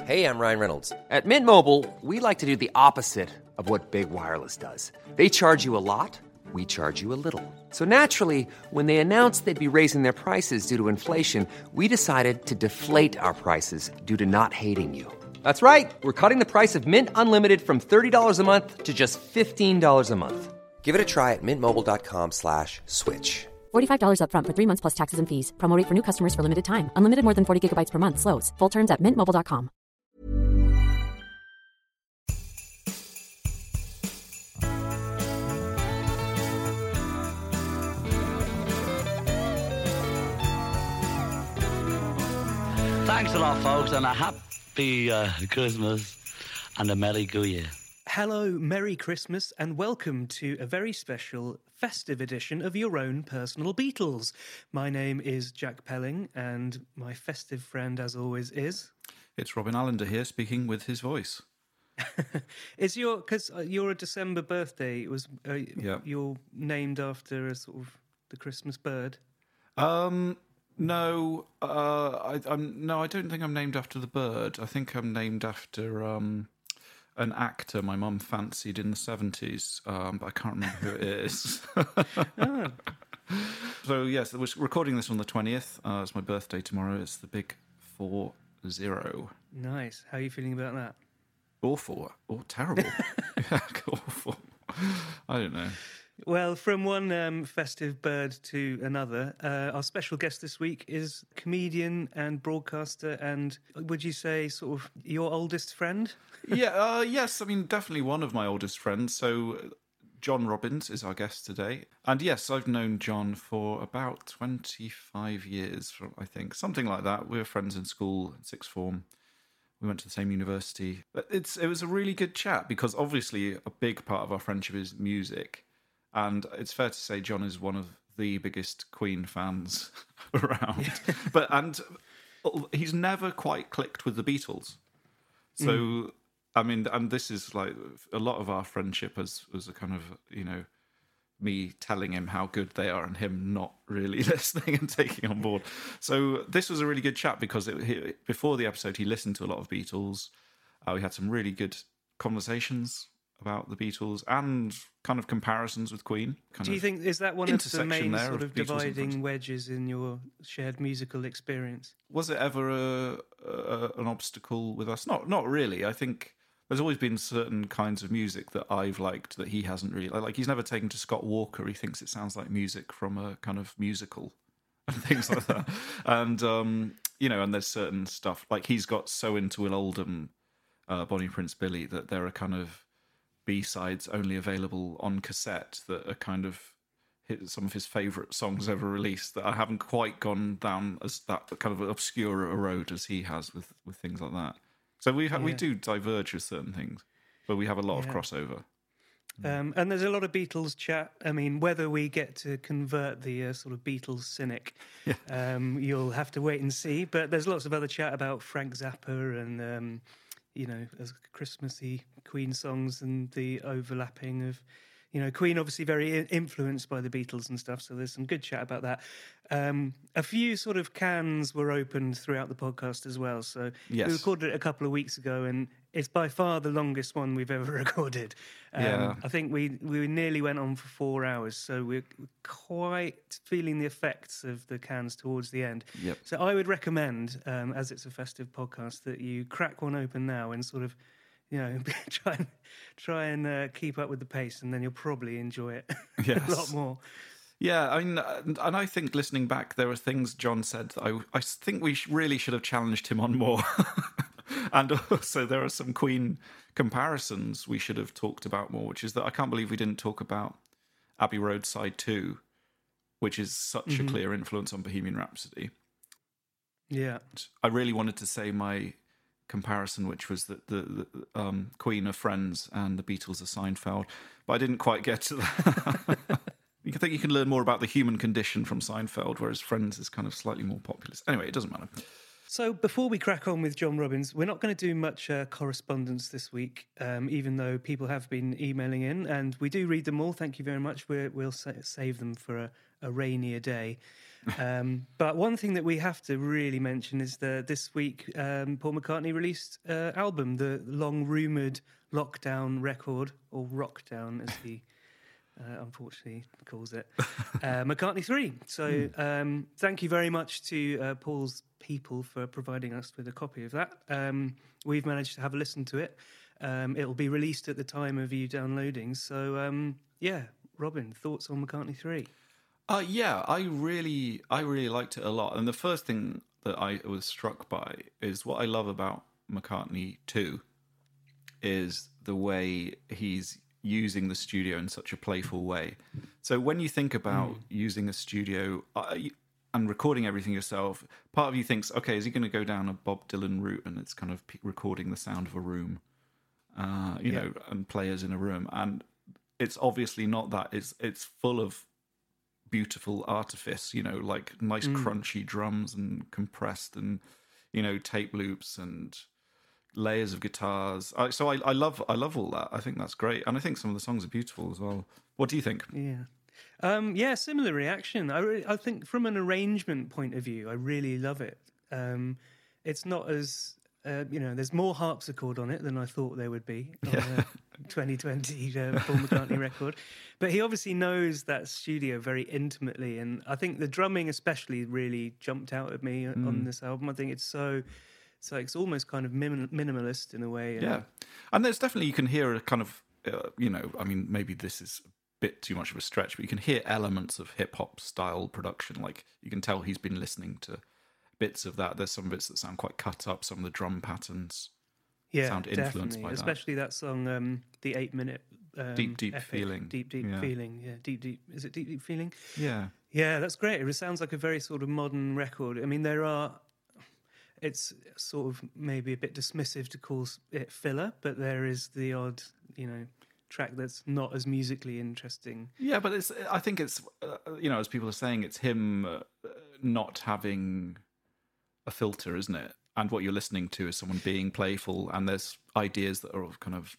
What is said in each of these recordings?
Hey, I'm Ryan Reynolds. At Mint Mobile, we like to do the opposite of what Big Wireless does. They charge you a lot, we charge you a little. So naturally, when they announced they'd be raising their prices due to inflation, we decided to deflate our prices due to not hating you. That's right. We're cutting the price of Mint Unlimited from $30 a month to just $15 a month. Give it a try at mintmobile.com/switch. $45 up front for 3 months plus taxes and fees. Promo rate for new customers for limited time. Unlimited more than 40 gigabytes per month. Slows full terms at mintmobile.com. Thanks a lot, folks, and a happy Christmas and a Merry Go Year. Hello, Merry Christmas, and welcome to a very special festive edition of Your Own Personal Beatles. My name is Jack Pelling, and my festive friend, as always, is... It's Robin Allender here, speaking with his voice. Is your... Because you're a December birthday, it was Yeah. you're named after a sort of the Christmas bird? No, I don't think I'm named after the bird. I think I'm named after an actor my mum fancied in the 70s, but I can't remember who it is. Oh. So, yes, we're recording this on the 20th. It's my birthday tomorrow. It's the big 40. Nice. How are you feeling about that? Awful. Oh, terrible. Yeah, awful. I don't know. Well, from one festive bird to another, our special guest this week is comedian and broadcaster and, would you say, sort of your oldest friend? Yeah, yes, I mean, definitely one of my oldest friends. So John Robbins is our guest today. And yes, I've known John for about 25 years, I think, something like that. We were friends in school, sixth form. We went to the same university. But it was a really good chat because obviously a big part of our friendship is music. And it's fair to say John is one of the biggest Queen fans around. And he's never quite clicked with the Beatles. So, I mean, and this is like a lot of our friendship as a kind of, you know, me telling him how good they are and him not really listening and taking on board. So this was a really good chat because before the episode, he listened to a lot of Beatles. We had some really good conversations about the Beatles and kind of comparisons with Queen. Do you think, is that one of the main sort of Beatles dividing wedges in your shared musical experience? Was it ever an obstacle with us? Not really. I think there's always been certain kinds of music that I've liked that he hasn't really. Like he's never taken to Scott Walker. He thinks it sounds like music from a kind of musical and things like that. And, you know, and there's certain stuff. Like he's got so into Will Oldham, Bonnie Prince Billy, that there are kind of B-sides only available on cassette that are kind of some of his favourite songs ever released that I haven't quite gone down as that kind of obscure a road as he has with things like that. So we do diverge with certain things, but we have a lot of crossover. And there's a lot of Beatles chat. I mean, whether we get to convert the sort of Beatles cynic, you'll have to wait and see. But there's lots of other chat about Frank Zappa and... you know, as Christmassy Queen songs and the overlapping of, you know, Queen obviously very influenced by the Beatles and stuff, so there's some good chat about that. A few sort of cans were opened throughout the podcast as well, so we recorded it a couple of weeks ago, and it's by far the longest one we've ever recorded. I think we nearly went on for 4 hours, so we're quite feeling the effects of the cans towards the end. Yep. So I would recommend, as it's a festive podcast, that you crack one open now and sort of, you know, try and keep up with the pace, and then you'll probably enjoy it a lot more. Yeah, I mean, and I think listening back, there were things John said that I think we really should have challenged him on more. And also there are some Queen comparisons we should have talked about more, which is that I can't believe we didn't talk about Abbey Road Side 2, which is such a clear influence on Bohemian Rhapsody. Yeah. I really wanted to say my comparison, which was that the Queen are Friends and the Beatles are Seinfeld, but I didn't quite get to that. You can think you can learn more about the human condition from Seinfeld, whereas Friends is kind of slightly more populist. Anyway, it doesn't matter. So before we crack on with John Robbins, we're not going to do much correspondence this week, even though people have been emailing in, and we do read them all. Thank you very much. We'll save them for a rainier day. But one thing that we have to really mention is that this week Paul McCartney released an album, the long-rumoured Lockdown record, or Rockdown as he unfortunately calls it, McCartney 3. So thank you very much to Paul's people for providing us with a copy of that. We've managed to have a listen to it. It'll be released at the time of you downloading. So Robin, thoughts on McCartney 3? Yeah, I really liked it a lot. And the first thing that I was struck by is what I love about McCartney 2 is the way he's using the studio in such a playful way. So when you think about using a studio and recording everything yourself, part of you thinks, okay, is he going to go down a Bob Dylan route and it's kind of recording the sound of a room, you know, and players in a room? And it's obviously not that. It's full of beautiful artifice, you know, like nice crunchy drums and compressed and, you know, tape loops and layers of guitars. So I love all that. I think that's great, and I think some of the songs are beautiful as well. What do you think? Yeah, similar reaction. I think from an arrangement point of view, I really love it. It's not as there's more harpsichord on it than I thought there would be on a 2020 Paul McCartney record. But he obviously knows that studio very intimately, and I think the drumming especially really jumped out at me on this album. I think it's it's almost kind of minimalist in a way. Yeah. And there's definitely, you can hear a kind of, I mean, maybe this is a bit too much of a stretch, but you can hear elements of hip-hop style production. Like, you can tell he's been listening to bits of that. There's some bits that sound quite cut up. Some of the drum patterns sound influenced by that. Especially that song, the 8-minute... Deep epic, Feeling. Deep Feeling, yeah. Deep, is it Deep Feeling? Yeah. Yeah, that's great. It sounds like a very sort of modern record. I mean, it's sort of maybe a bit dismissive to call it filler, but there is the odd, track that's not as musically interesting. Yeah, but I think it's, as people are saying, it's him not having a filter, isn't it? And what you're listening to is someone being playful, and there's ideas that are kind of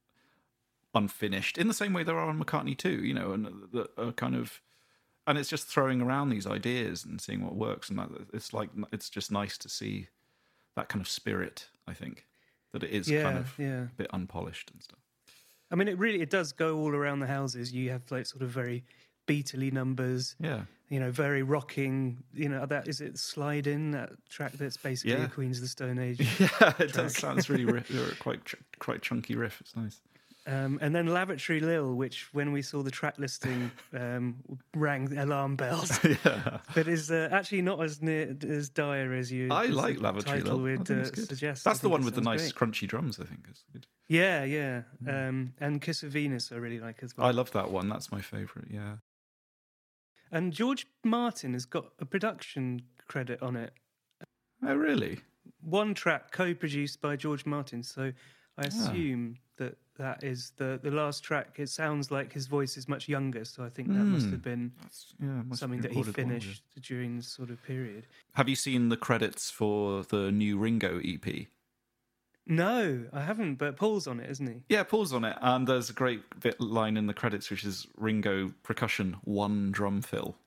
unfinished, in the same way there are on McCartney too, and that are kind of... And it's just throwing around these ideas and seeing what works, and it's just nice to see that kind of spirit. I think that it is kind of a bit unpolished and stuff. I mean, it does go all around the houses. You have like sort of very Beatley numbers, very rocking. That is it. Slide In, that track that's basically a Queens of the Stone Age. Yeah, it does. Sounds really quite chunky riff. It's nice. And then Lavatory Lil, which when we saw the track listing rang alarm bells. Yeah. But is actually not as dire as you. I like Lavatory Lil. Would suggest. That's the one with the nice crunchy drums, I think. Is good. Yeah. And Kiss of Venus I really like as well. I love that one. That's my favourite, yeah. And George Martin has got a production credit on it. Oh, really? One track co-produced by George Martin, so I assume that is the last track. It sounds like his voice is much younger, so I think that must have been something that he finished during this sort of period. Have you seen the credits for the new Ringo EP? No, I haven't, but Paul's on it, isn't he? Yeah, Paul's on it, and there's a great line in the credits, which is Ringo percussion, 1 drum fill.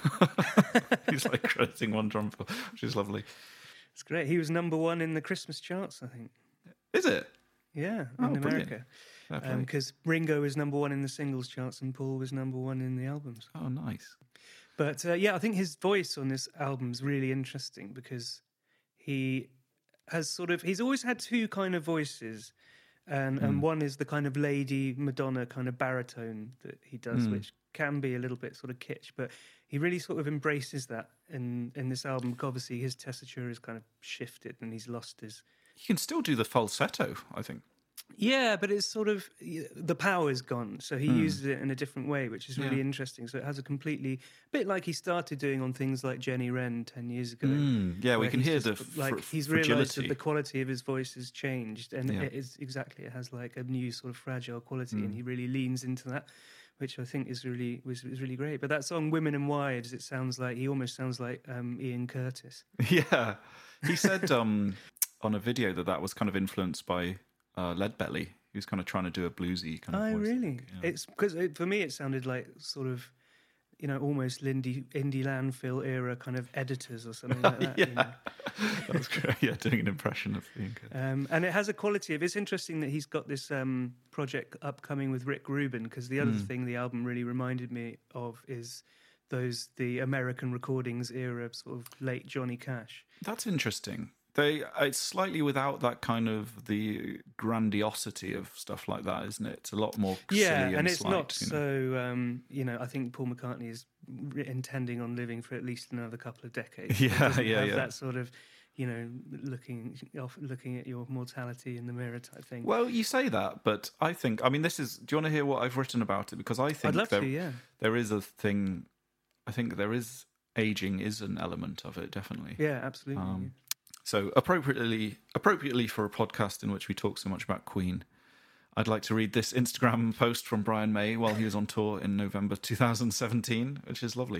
He's like crediting 1 drum fill, which is lovely. It's great. He was number 1 in the Christmas charts, I think. Is it? Yeah, in America. Because Ringo was number 1 in the singles charts and Paul was number 1 in the albums. Oh, nice. But I think his voice on this album is really interesting because he has he's always had 2 kind of voices. And one is the kind of Lady Madonna kind of baritone that he does, which can be a little bit sort of kitsch, but he really sort of embraces that in this album. Obviously, his tessiture is kind of shifted and he's lost his... You can still do the falsetto, I think. Yeah, but it's sort of... The power's gone, so he uses it in a different way, which is really interesting. So it has a completely... A bit like he started doing on things like Jenny Wren 10 years ago. Yeah, we can hear the he's realised that the quality of his voice has changed, and it has like a new sort of fragile quality, and he really leans into that, which I think was really great. But that song "Women and Wives," he almost sounds like Ian Curtis. Yeah, he said on a video that was kind of influenced by Leadbelly. He was kind of trying to do a bluesy kind of voice. Oh, really? Yeah. It's because for me it sounded like sort of almost indie landfill era kind of editors or something like that. Yeah, that was great. Yeah, doing an impression of Ian Curtis. And it has a quality of. It's interesting that he's got this project upcoming with Rick Rubin, because the other thing the album really reminded me of is the American recordings era, sort of late Johnny Cash. That's interesting. It's slightly without that kind of the grandiosity of stuff like that, isn't it? It's a lot more silly and it's slight, not so. I think Paul McCartney is intending on living for at least another couple of decades. Yeah, That sort of, looking at your mortality in the mirror type thing. Well, you say that, but I think, this is. Do you want to hear what I've written about it? Because I think I'd love to. Yeah, there is a thing. I think there is aging is an element of it, definitely. Yeah, absolutely. So appropriately for a podcast in which we talk so much about Queen, I'd like to read this Instagram post from Brian May while he was on tour in November 2017, which is lovely.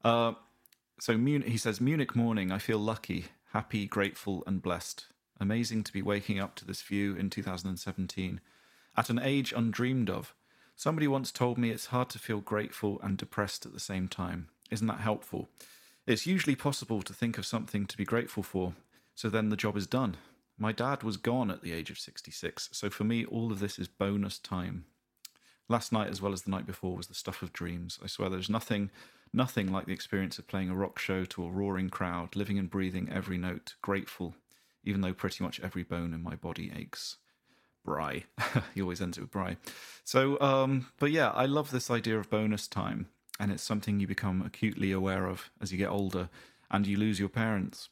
He says, Munich morning, I feel lucky, happy, grateful and blessed. Amazing to be waking up to this view in 2017. At an age undreamed of. Somebody once told me it's hard to feel grateful and depressed at the same time. Isn't that helpful? It's usually possible to think of something to be grateful for. So then the job is done. My dad was gone at the age of 66, so for me all of this is bonus time. Last night as well as the night before was the stuff of dreams. I swear there's nothing like the experience of playing a rock show to a roaring crowd, living and breathing every note, grateful, even though pretty much every bone in my body aches. Bry. He always ends it with Bry. So, but yeah, I love this idea of bonus time, and it's something you become acutely aware of as you get older and you lose your parents.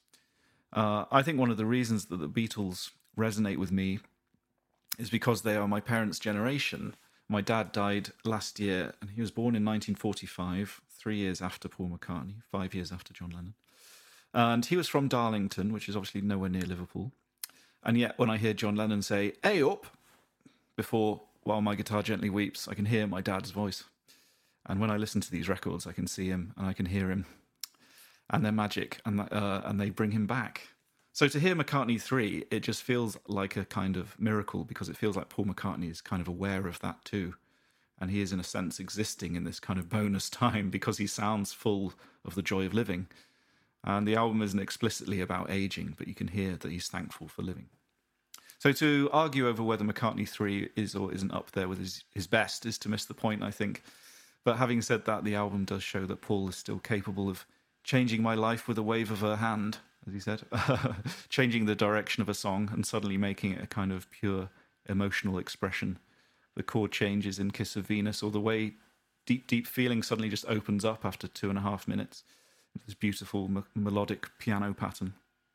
I think one of the reasons that the Beatles resonate with me is because they are my parents' generation. My dad died last year, and he was born in 1945, 3 years after Paul McCartney, 5 years after John Lennon. And he was from Darlington, which is obviously nowhere near Liverpool. And yet when I hear John Lennon say, "Hey up," before "While My Guitar Gently Weeps," I can hear my dad's voice. And when I listen to these records, I can see him and I can hear him. And they're magic, and they bring him back. So to hear McCartney 3, it just feels like a kind of miracle, because it feels like Paul McCartney is kind of aware of that too. And he is, in a sense, existing in this kind of bonus time because he sounds full of the joy of living. And the album isn't explicitly about aging, but you can hear that he's thankful for living. So to argue over whether McCartney 3 is or isn't up there with his best is to miss the point, I think. But having said that, the album does show that Paul is still capable of changing my life with a wave of her hand, as he said, changing the direction of a song and suddenly making it a kind of pure emotional expression. The chord changes in Kiss of Venus, or the way Deep, Deep Feeling suddenly just opens up after 2.5 minutes. This beautiful melodic piano pattern.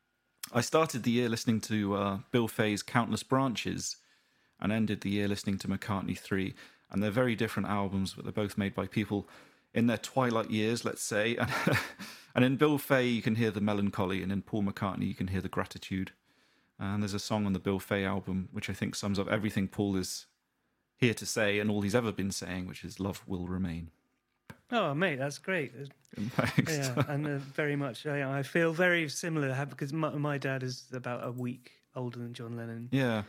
I started the year listening to Bill Fay's Countless Branches and ended the year listening to McCartney 3. And they're very different albums, but they're both made by people in their twilight years, let's say. And in Bill Fay, you can hear the melancholy, and in Paul McCartney, you can hear the gratitude. And there's a song on the Bill Fay album which I think sums up everything Paul is here to say and all he's ever been saying, which is "Love Will Remain." Oh, mate, that's great. Thanks. Yeah, and very much. I feel very similar because my dad is about a week older than John Lennon. Yeah.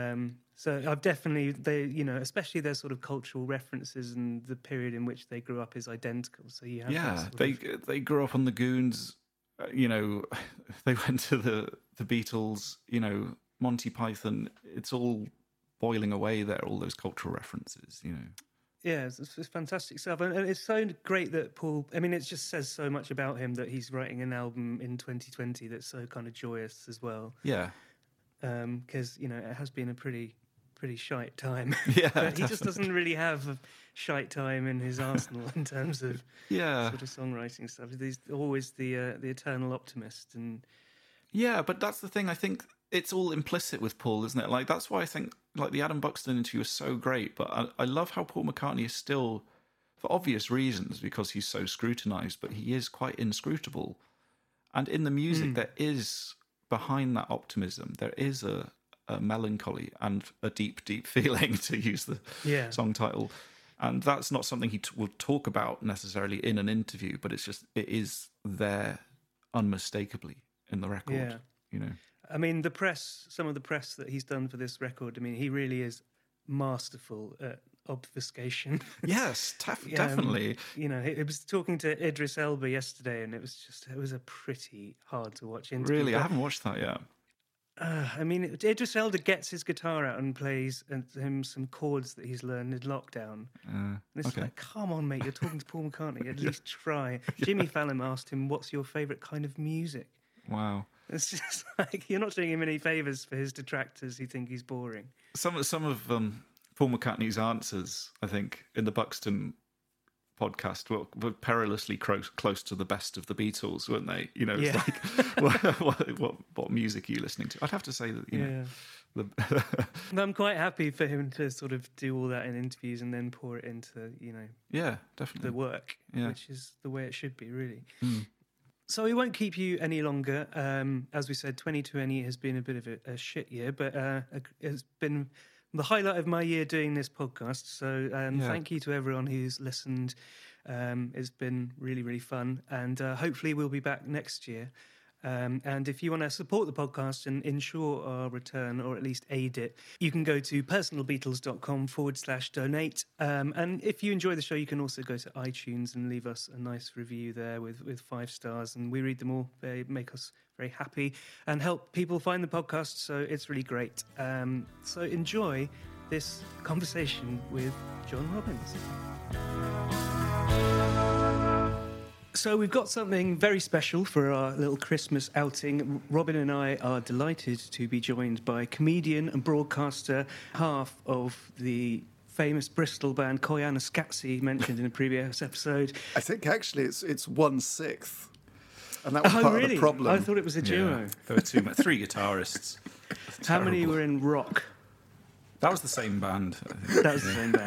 So I've definitely, especially their sort of cultural references and the period in which they grew up is identical. So you have they grew up on the Goons. They went to the Beatles. Monty Python. It's all boiling away there. All those cultural references. Yeah, it's fantastic stuff. And it's so great that Paul, it just says so much about him that he's writing an album in 2020 that's so kind of joyous as well. Yeah. Because, it has been a pretty shite time. Yeah. But he just doesn't really have a shite time in his arsenal in terms of sort of songwriting stuff. He's always the eternal optimist. And yeah, but that's the thing. I think it's all implicit with Paul, isn't it? Like, that's why I think, like, the Adam Buxton interview is so great, but I love how Paul McCartney is still, for obvious reasons, because he's so scrutinised, but he is quite inscrutable. And in the music, there is, behind that optimism, there is a melancholy and a deep, deep feeling, to use the song title. And that's not something he will talk about necessarily in an interview, but it is there unmistakably in the record, some of the press that he's done for this record, he really is masterful at obfuscation. Yes, definitely. It was talking to Idris Elba yesterday, and it was a pretty hard to watch interview. Really, I haven't watched that yet. Idris Elba gets his guitar out and plays him some chords that he's learned in lockdown. And it's like, come on, mate, you're talking to Paul McCartney. At least try. Jimmy Fallon asked him, "What's your favourite kind of music?" Wow. It's just like you're not doing him any favours for his detractors who think he's boring. Some of Paul McCartney's answers, I think, in the Buxton podcast were perilously close to the best of the Beatles, weren't they? It's like, what music are you listening to? I'd have to say that, I'm quite happy for him to sort of do all that in interviews and then pour it into, yeah, definitely the work, which is the way it should be, really. Mm. So we won't keep you any longer. As we said, 2020 has been a bit of a shit year, but it's been the highlight of my year doing this podcast. So thank you to everyone who's listened. It's been really, really fun. And hopefully we'll be back next year. And if you want to support the podcast and ensure our return, or at least aid it, you can go to personalbeatles.com/donate. And if you enjoy the show, you can also go to iTunes and leave us a nice review there with 5 stars. And we read them all. They make us very happy and help people find the podcast. So it's really great. So enjoy this conversation with John Robbins. So we've got something very special for our little Christmas outing. Robin and I are delighted to be joined by comedian and broadcaster, half of the famous Bristol band Koyana Scatzi, mentioned in a previous episode. I think actually it's 1/6, and that was part of the problem. I thought it was a duo. Yeah, there were 3 guitarists. How many were in rock? That was the same band, I think. That was the same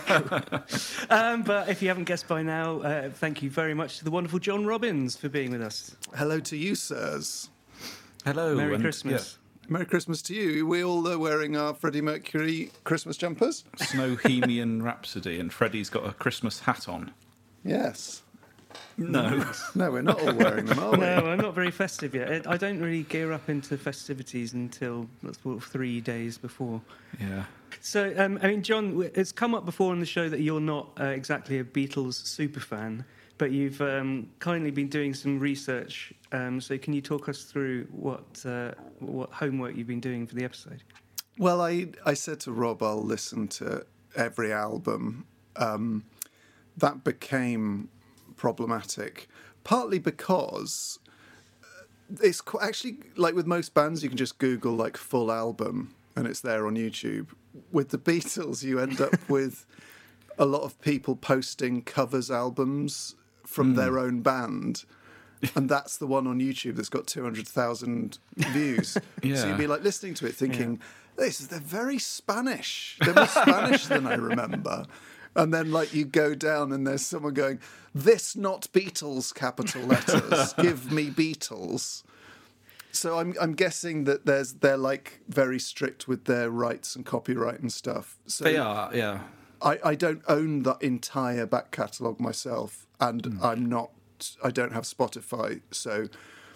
band. But if you haven't guessed by now, thank you very much to the wonderful John Robbins for being with us. Hello to you, sirs. Hello. Merry Christmas. Yeah. Merry Christmas to you. We all wearing our Freddie Mercury Christmas jumpers? Snowhemian Rhapsody, and Freddie's got a Christmas hat on. Yes. No. No, we're not all wearing them, are we? No, I'm not very festive yet. I don't really gear up into festivities until 3 days before. Yeah. So, John, it's come up before on the show that you're not exactly a Beatles superfan, but you've kindly been doing some research. So can you talk us through what homework you've been doing for the episode? Well, I said to Rob, I'll listen to every album. That became problematic, partly because it's actually, like with most bands, you can just Google like full album and it's there on YouTube. With the Beatles, you end up with a lot of people posting covers albums from their own band, and that's the one on YouTube that's got 200,000 views. Yeah. So you'd be like listening to it thinking, they're very Spanish. They're more Spanish than I remember. And then, like, you go down and there's someone going, "This not Beatles, capital letters. Give me Beatles." So I'm guessing that they're like very strict with their rights and copyright and stuff. So They are, yeah. I don't own the entire back catalogue myself, and I don't have Spotify, so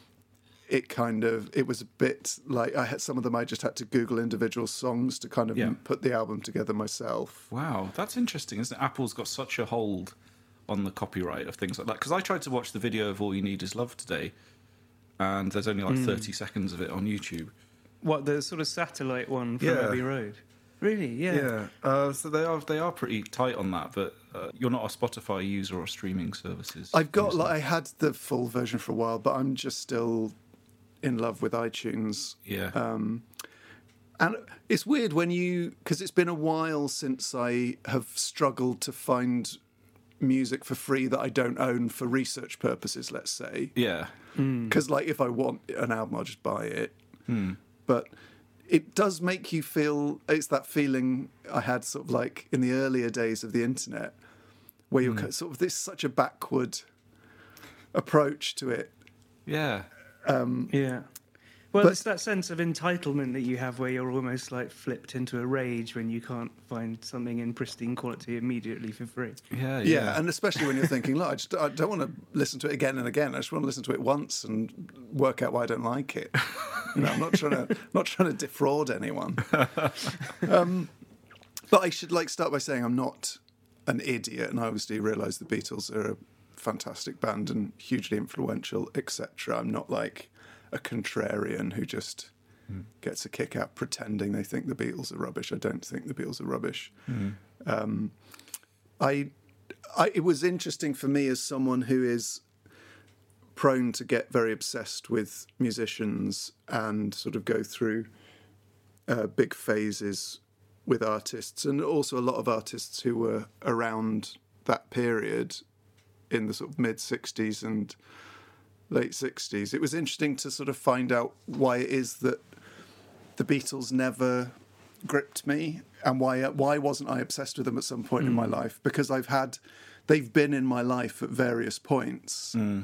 it was a bit like some of them I just had to Google individual songs to kind of put the album together myself. Wow, that's interesting, isn't it? Apple's got such a hold on the copyright of things like that. Because I tried to watch the video of All You Need Is Love today, and there's only like 30 seconds of it on YouTube. What, the sort of satellite one from Abbey Road? Really? Yeah. Yeah. So they are pretty tight on that, but you're not a Spotify user or streaming services. I've got I had the full version for a while, but I'm just still in love with iTunes. Yeah. And it's weird because it's been a while since I have struggled to find music for free that I don't own for research purposes, let's say. Yeah. Because if I want an album, I'll just buy it. But it does make you feel, it's that feeling I had sort of like in the earlier days of the internet, where you're sort of this such a backward approach to it. Yeah. Yeah. Well, it's that sense of entitlement that you have where you're almost like flipped into a rage when you can't find something in pristine quality immediately for free. Yeah, and especially when you're thinking, look, I don't want to listen to it again and again. I just want to listen to it once and work out why I don't like it. I'm not trying to defraud anyone. But I should start by saying I'm not an idiot, and I obviously realise the Beatles are a fantastic band and hugely influential, etc. I'm not like a contrarian who just gets a kick out pretending they think the Beatles are rubbish. I don't think the Beatles are rubbish. It was interesting for me as someone who is prone to get very obsessed with musicians and sort of go through big phases with artists, and also a lot of artists who were around that period in the sort of mid-60s and late 60s. It was interesting to sort of find out why it is that the Beatles never gripped me, and why wasn't I obsessed with them at some point in my life? Because they've been in my life at various points. Do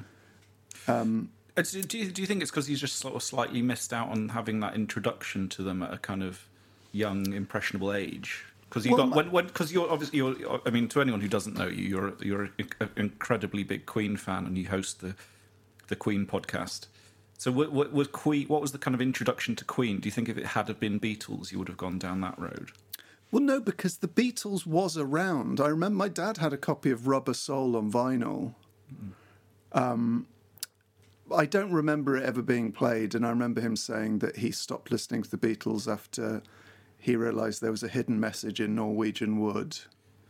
you think it's because you just sort of slightly missed out on having that introduction to them at a kind of young, impressionable age? Because you're obviously, I mean, to anyone who doesn't know you, you're an incredibly big Queen fan, and you host the Queen podcast. So what was the kind of introduction to Queen? Do you think if it had been Beatles, you would have gone down that road? Well, no, because the Beatles was around. I remember my dad had a copy of Rubber Soul on vinyl. I don't remember it ever being played, and I remember him saying that he stopped listening to the Beatles after he realised there was a hidden message in Norwegian Wood.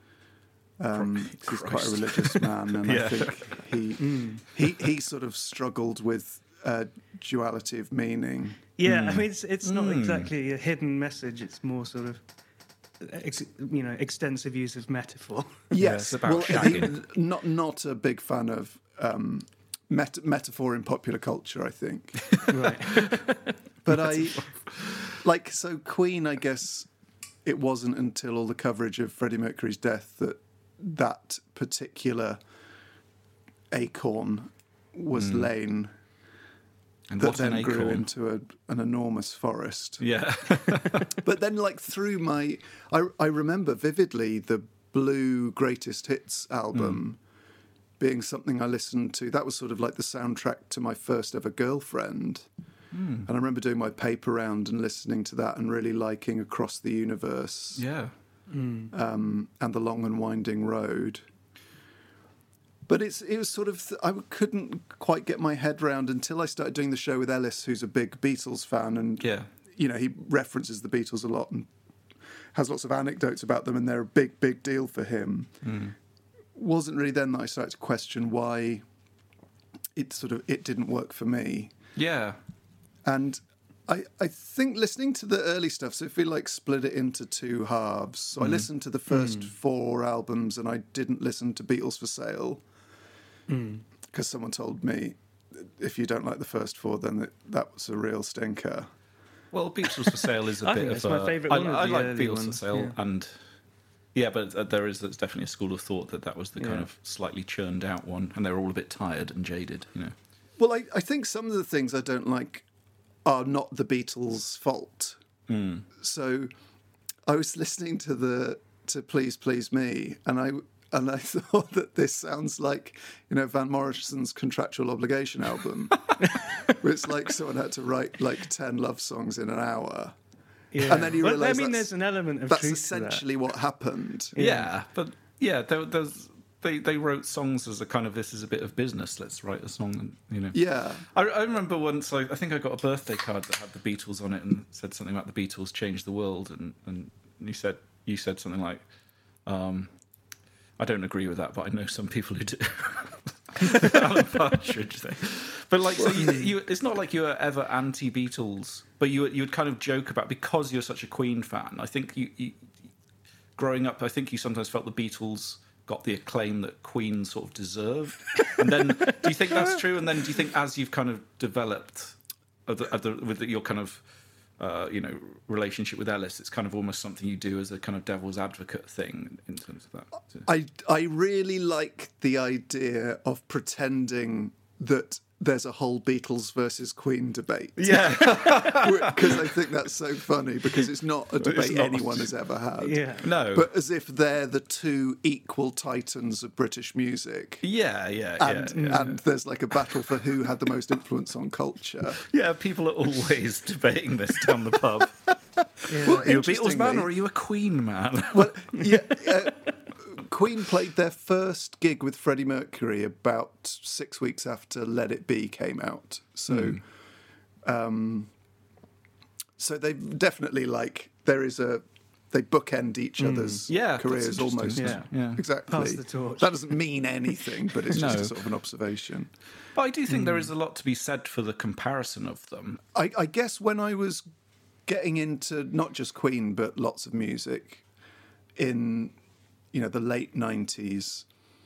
He's quite a religious man, and I think he sort of struggled with duality of meaning. Yeah, I mean, it's not exactly a hidden message. It's more sort of, extensive use of metaphor. Yes, it's about shagging. Not a big fan of metaphor in popular culture, I think. Right. But so Queen, I guess it wasn't until all the coverage of Freddie Mercury's death that particular acorn was lain. And that what then an acorn. grew into an enormous forest. Yeah. But then, through I remember vividly the Blue Greatest Hits album being something I listened to. That was sort of like the soundtrack to my first ever girlfriend. And I remember doing my paper round and listening to that and really liking Across the Universe. Yeah. And The Long and Winding Road. But it was sort of, I couldn't quite get my head round until I started doing the show with Ellis, who's a big Beatles fan. And, he references the Beatles a lot and has lots of anecdotes about them, and they're a big, big deal for him. Wasn't really then that I started to question why it didn't work for me. Yeah. And I think listening to the early stuff, so if we split it into two halves. So I listened to the first 4 albums, and I didn't listen to Beatles for Sale. Because someone told me, if you don't like the first 4, then that was a real stinker. Well, Beatles for Sale is a bit of my favourite one. I like early Beatles for ones, Sale, and but there's definitely a school of thought that was the kind Yeah. of slightly churned out one, and they were all a bit tired and jaded, Well, I think some of the things I don't like are not the Beatles' fault. So I was listening to Please Please Me, and I thought that this sounds like, Van Morrison's Contractual Obligation album, where it's like someone had to write 10 love songs in an hour. Yeah. And then you realise there's an element of that's truth essentially what happened. Yeah, but they wrote songs as a kind of, this is a bit of business, let's write a song, Yeah. I remember once, I think I got a birthday card that had the Beatles on it and said something about the Beatles changed the world, and you said something like, I don't agree with that, but I know some people who do. Alan Partridge thing. But so you it's not like you were ever anti-Beatles, but you would kind of joke about, because you're such a Queen fan. I think you growing up, I think you sometimes felt the Beatles got the acclaim that Queen sort of deserved. And then, do you think that's true? And then, do you think as you've kind of developed with your kind of relationship with Ellis, it's kind of almost something you do as a kind of devil's advocate thing in terms of that? I really like the idea of pretending that there's a whole Beatles versus Queen debate. Yeah. Because I think that's so funny, because it's not a debate not. anyone has ever had. Yeah. No. But as if they're the two equal titans of British music. Yeah. And there's like a battle for who had the most influence on culture. Yeah, people are always debating this down the pub. Well, Are you a Beatles man interestingly- or are you a Queen man? Well, yeah, Queen played their first gig with Freddie Mercury about 6 weeks after Let It Be came out. So, so they definitely they bookend each other's Yeah, that's careers almost. interesting. Yeah. Exactly. Pass the torch. That doesn't mean anything, but it's just No. a sort of an observation. But I do think there is a lot to be said for the comparison of them. I guess when I was getting into not just Queen but lots of music in the late 90s,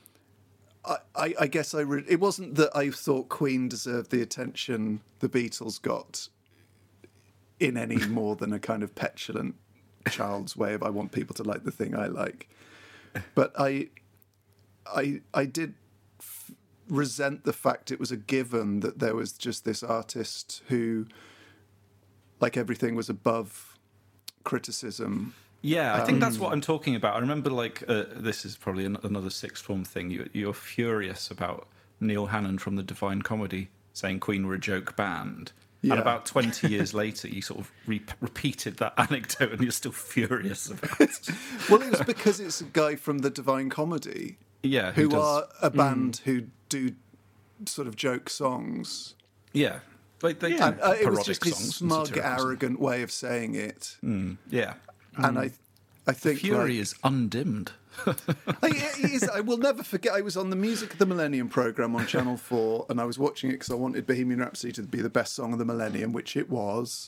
I guess it wasn't that I thought Queen deserved the attention the Beatles got in any more than a kind of petulant child's way of I want people to like the thing I like, but I did resent the fact it was a given that there was just this artist who, like, everything was above criticism. Yeah, I think that's what I'm talking about. I remember, this is probably another sixth form thing. You're furious about Neil Hannon from the Divine Comedy saying Queen were a joke band. Yeah. And about 20 years later, you sort of repeated that anecdote and you're still furious about it. Well, it was because it's a guy from the Divine Comedy Yeah, who are a band who do sort of joke songs. Yeah. Like they do And it was parodic just his songs and smug, satirical songs. arrogant way of saying it. Yeah. And I think Fury is undimmed. I will never forget. I was on the Music of the Millennium programme on Channel 4, and I was watching it because I wanted Bohemian Rhapsody to be the best song of the millennium, which it was.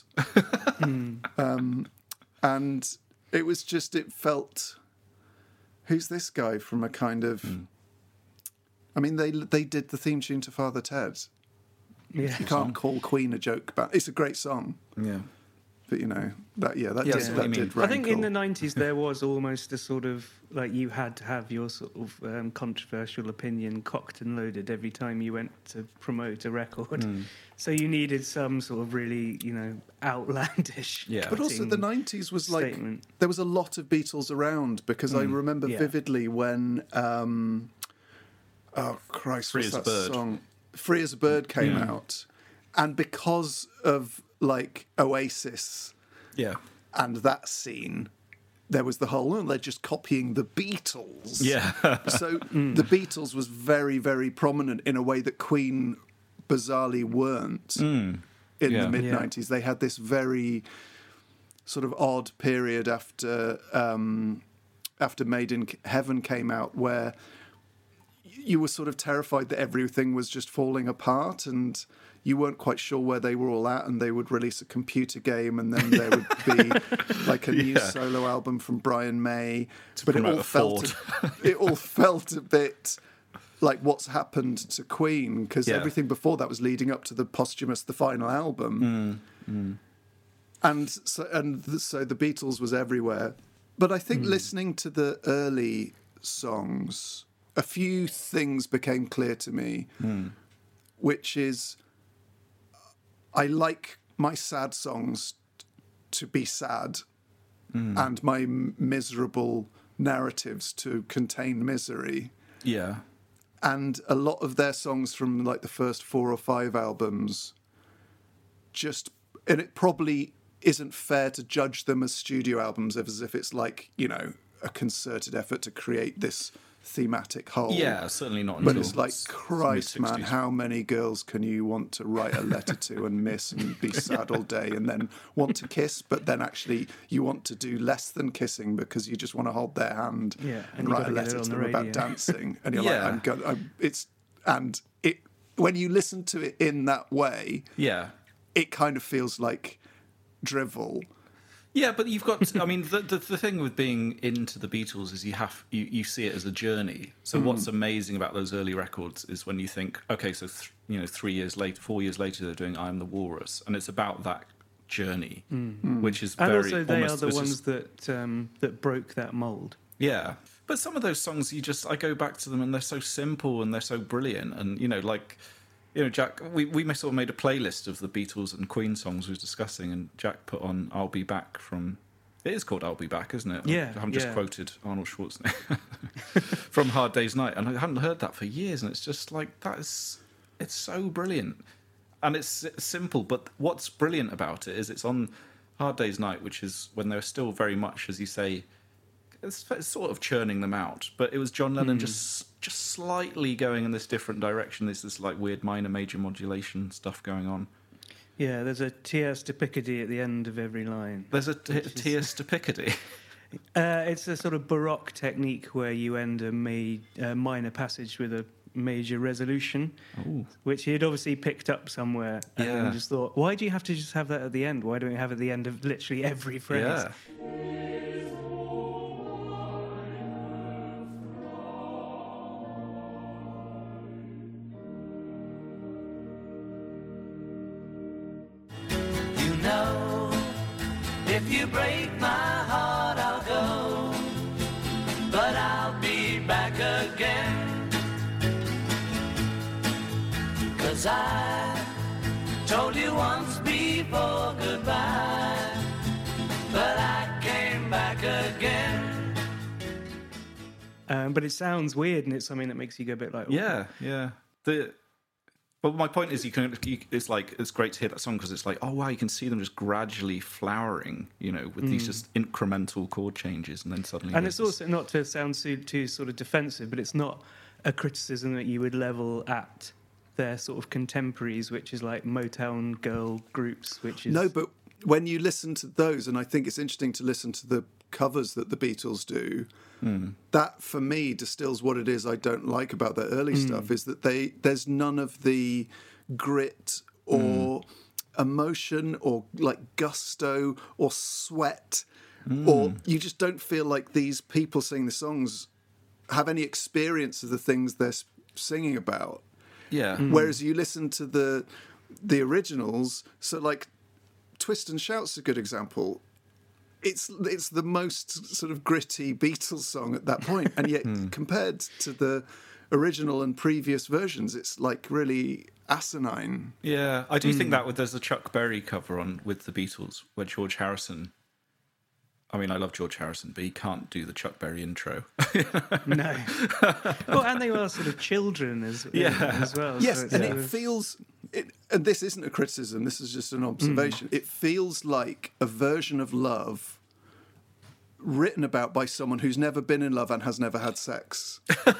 And it was just, it felt, who's this guy from a kind of... I mean, they did the theme tune to Father Ted. Yeah. You can't call Queen a joke band. It's a great song. Yeah. But, that Yeah, did, that's what that you did mean. I think in the rankle. 90s there was almost a sort of, like, you had to have your sort of controversial opinion cocked and loaded every time you went to promote a record. So you needed some sort of really, outlandish. Yeah. But also the 90s was like, statement. there was a lot of Beatles around, because I remember Yeah. vividly when, oh Christ, Free what's as a that Bird. song? Free as a Bird came out. And because of, like, Oasis Yeah. and that scene, there was the whole, they're just copying the Beatles. Yeah. So the Beatles was very, very prominent in a way that Queen bizarrely weren't in Yeah. the mid-90s. They had this very sort of odd period after Made in Heaven came out, where you were sort of terrified that everything was just falling apart, and you weren't quite sure where they were all at, and they would release a computer game, and then there would be like a new Yeah. solo album from Brian May. But promote a Ford. it all felt a bit like what's happened to Queen, because Yeah. everything before that was leading up to the final album. And so the Beatles was everywhere. But I think listening to the early songs, a few things became clear to me, which is I like my sad songs to be sad and my miserable narratives to contain misery. Yeah. And a lot of their songs from like the first 4 or 5 albums and it probably isn't fair to judge them as studio albums as if it's like, a concerted effort to create this thematic whole. Yeah, certainly not. But until it's like, Christ, man, mid-60s. how many girls can you want to write a letter to and miss and be sad all day, and then want to kiss, but then actually you want to do less than kissing because you just want to hold their hand Yeah, and and you write a gotta get letter it to on them the about radio. dancing. And you're Yeah. like, when you listen to it in that way, Yeah. it kind of feels like drivel. Yeah, but you've got. I mean, the thing with being into the Beatles is you see it as a journey. So what's amazing about those early records is when you think, okay, so 4 years later, they're doing "I Am the Walrus," and it's about that journey, which is And very. also they almost, are the it's ones just- that broke that mould. Yeah, but some of those songs, I go back to them and they're so simple and they're so brilliant, and Jack, we sort of made a playlist of the Beatles and Queen songs we were discussing, and Jack put on "I'll Be Back" from. It is called "I'll Be Back," isn't it? Yeah, I haven't just quoted Arnold Schwarzenegger from "Hard Day's Night," and I hadn't heard that for years, and it's just like it's so brilliant, and it's simple. But what's brilliant about it is it's on "Hard Day's Night," which is when they're still very much, as you say, it's sort of churning them out. But it was John Lennon just slightly going in this different direction. There's this like weird minor major modulation stuff going on. Yeah, there's a tierce to Picardy at the end of every line. There's a tierce to Picardy. It's a sort of Baroque technique where you end a minor passage with a major resolution, which he had obviously picked up somewhere and just thought, why do you have to just have that at the end? Why don't we have it at the end of literally every phrase? Yeah. If you break my heart, I'll go, but I'll be back again. 'Cause I told you once before goodbye, but I came back again. But it sounds weird, and it's something that makes you go a bit like, Yeah. But my point is, it's great to hear that song because it's like, oh wow, you can see them just gradually flowering, with these just incremental chord changes, and then suddenly. And it's also not to sound too sort of defensive, but it's not a criticism that you would level at their sort of contemporaries, which is like Motown girl groups, which is No, but when you listen to those, and I think it's interesting to listen to the covers that the Beatles do. That for me distills what it is I don't like about their early stuff, is that there's none of the grit or emotion or like gusto or sweat, or you just don't feel like these people singing the songs have any experience of the things they're singing about. Yeah. Whereas you listen to the originals, so like Twist and Shout's a good example. It's the most sort of gritty Beatles song at that point, and yet compared to the original and previous versions, it's like really asinine. Yeah, I do think that there's a Chuck Berry cover on with the Beatles where George Harrison. I mean, I love George Harrison, but he can't do the Chuck Berry intro. No. Well, and they were sort of children as well. Yes, so and it feels... and this isn't a criticism, this is just an observation. It feels like a version of love written about by someone who's never been in love and has never had sex.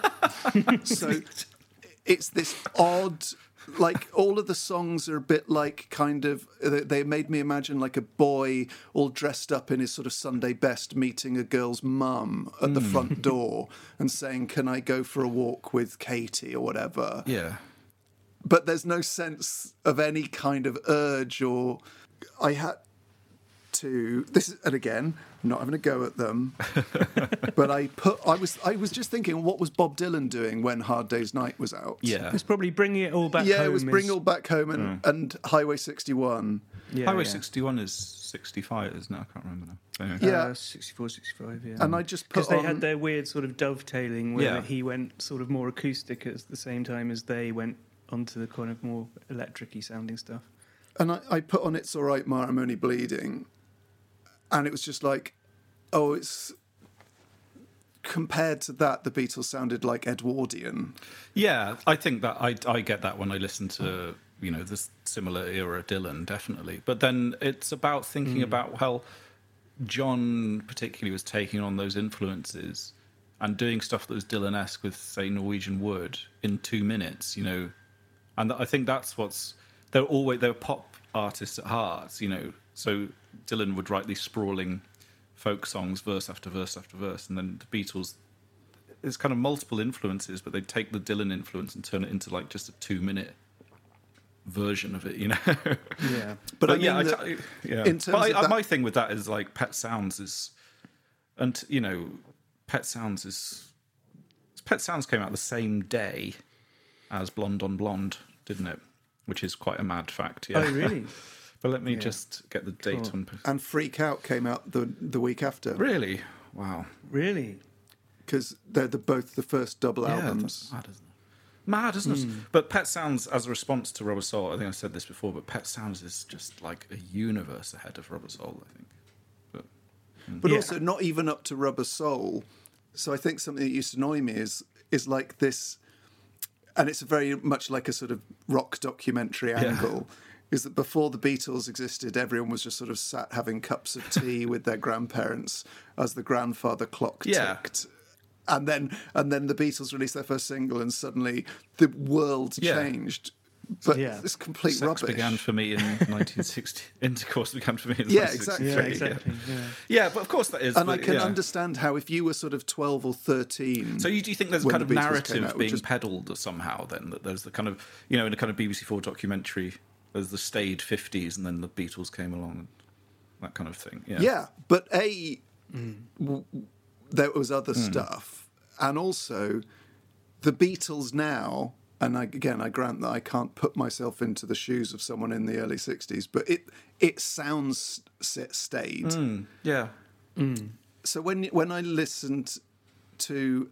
So it's this odd... Like, all of the songs are a bit like kind of... They made me imagine like a boy all dressed up in his sort of Sunday best meeting a girl's mum at the front door and saying, can I go for a walk with Katie or whatever? Yeah. But there's no sense of any kind of urge or... I had to... And again, I'm not having a go at them. But I was just thinking, what was Bob Dylan doing when Hard Day's Night was out? Yeah. It's probably Bringing It All Back Home. Yeah, it was Bring It All Back Home and Highway 61. Yeah, Highway 61 is 65, isn't it? I can't remember now. Anyway. Yeah. 64, 65, yeah. And I just put Because they on... had their weird sort of dovetailing where he went sort of more acoustic at the same time as they went onto the kind of more electric-y sounding stuff. And I put on It's All Right, Ma, I'm Only Bleeding. And it was just like, oh, it's... Compared to that, the Beatles sounded like Edwardian. Yeah, I think that I get that when I listen to, this similar era Dylan, definitely. But then it's about thinking about how John particularly was taking on those influences and doing stuff that was Dylan-esque with, say, Norwegian Wood in 2 minutes, And I think that's they're pop artists at heart, So Dylan would write these sprawling folk songs, verse after verse after verse, and then the Beatles, there's kind of multiple influences, but they take the Dylan influence and turn it into like just a 2-minute version of it, Yeah, but I mean, in terms of that... my thing with that is like Pet Sounds came out the same day as Blonde on Blonde, didn't it? Which is quite a mad fact. Yeah. Oh, really? But let me just get the date on. And Freak Out came out the week after. Really? Wow. Really? Because they're both the first double albums. That's mad, isn't it? Mad, isn't it? But Pet Sounds, as a response to Rubber Soul, I think I said this before, but Pet Sounds is just like a universe ahead of Rubber Soul, I think. But also not even up to Rubber Soul. So I think something that used to annoy me is like this, and it's very much like a sort of rock documentary angle, is that before the Beatles existed, everyone was just sort of sat having cups of tea with their grandparents as the grandfather clock ticked. And then the Beatles released their first single, and suddenly the world changed. But it's complete Sex rubbish. began for me in 1960. Intercourse began for me in 1963. Exactly. Exactly. Yeah, but of course that is. And but, I can understand how if you were sort of 12 or 13... So do you think there's a when kind of the Beatles came narrative out, being peddled somehow then? That there's the kind of, in a kind of BBC4 documentary, there's the staid 50s and then the Beatles came along and that kind of thing. Yeah, but there was other stuff. And also, the Beatles now, and I grant that I can't put myself into the shoes of someone in the early 60s, but it sounds stayed. So when I listened to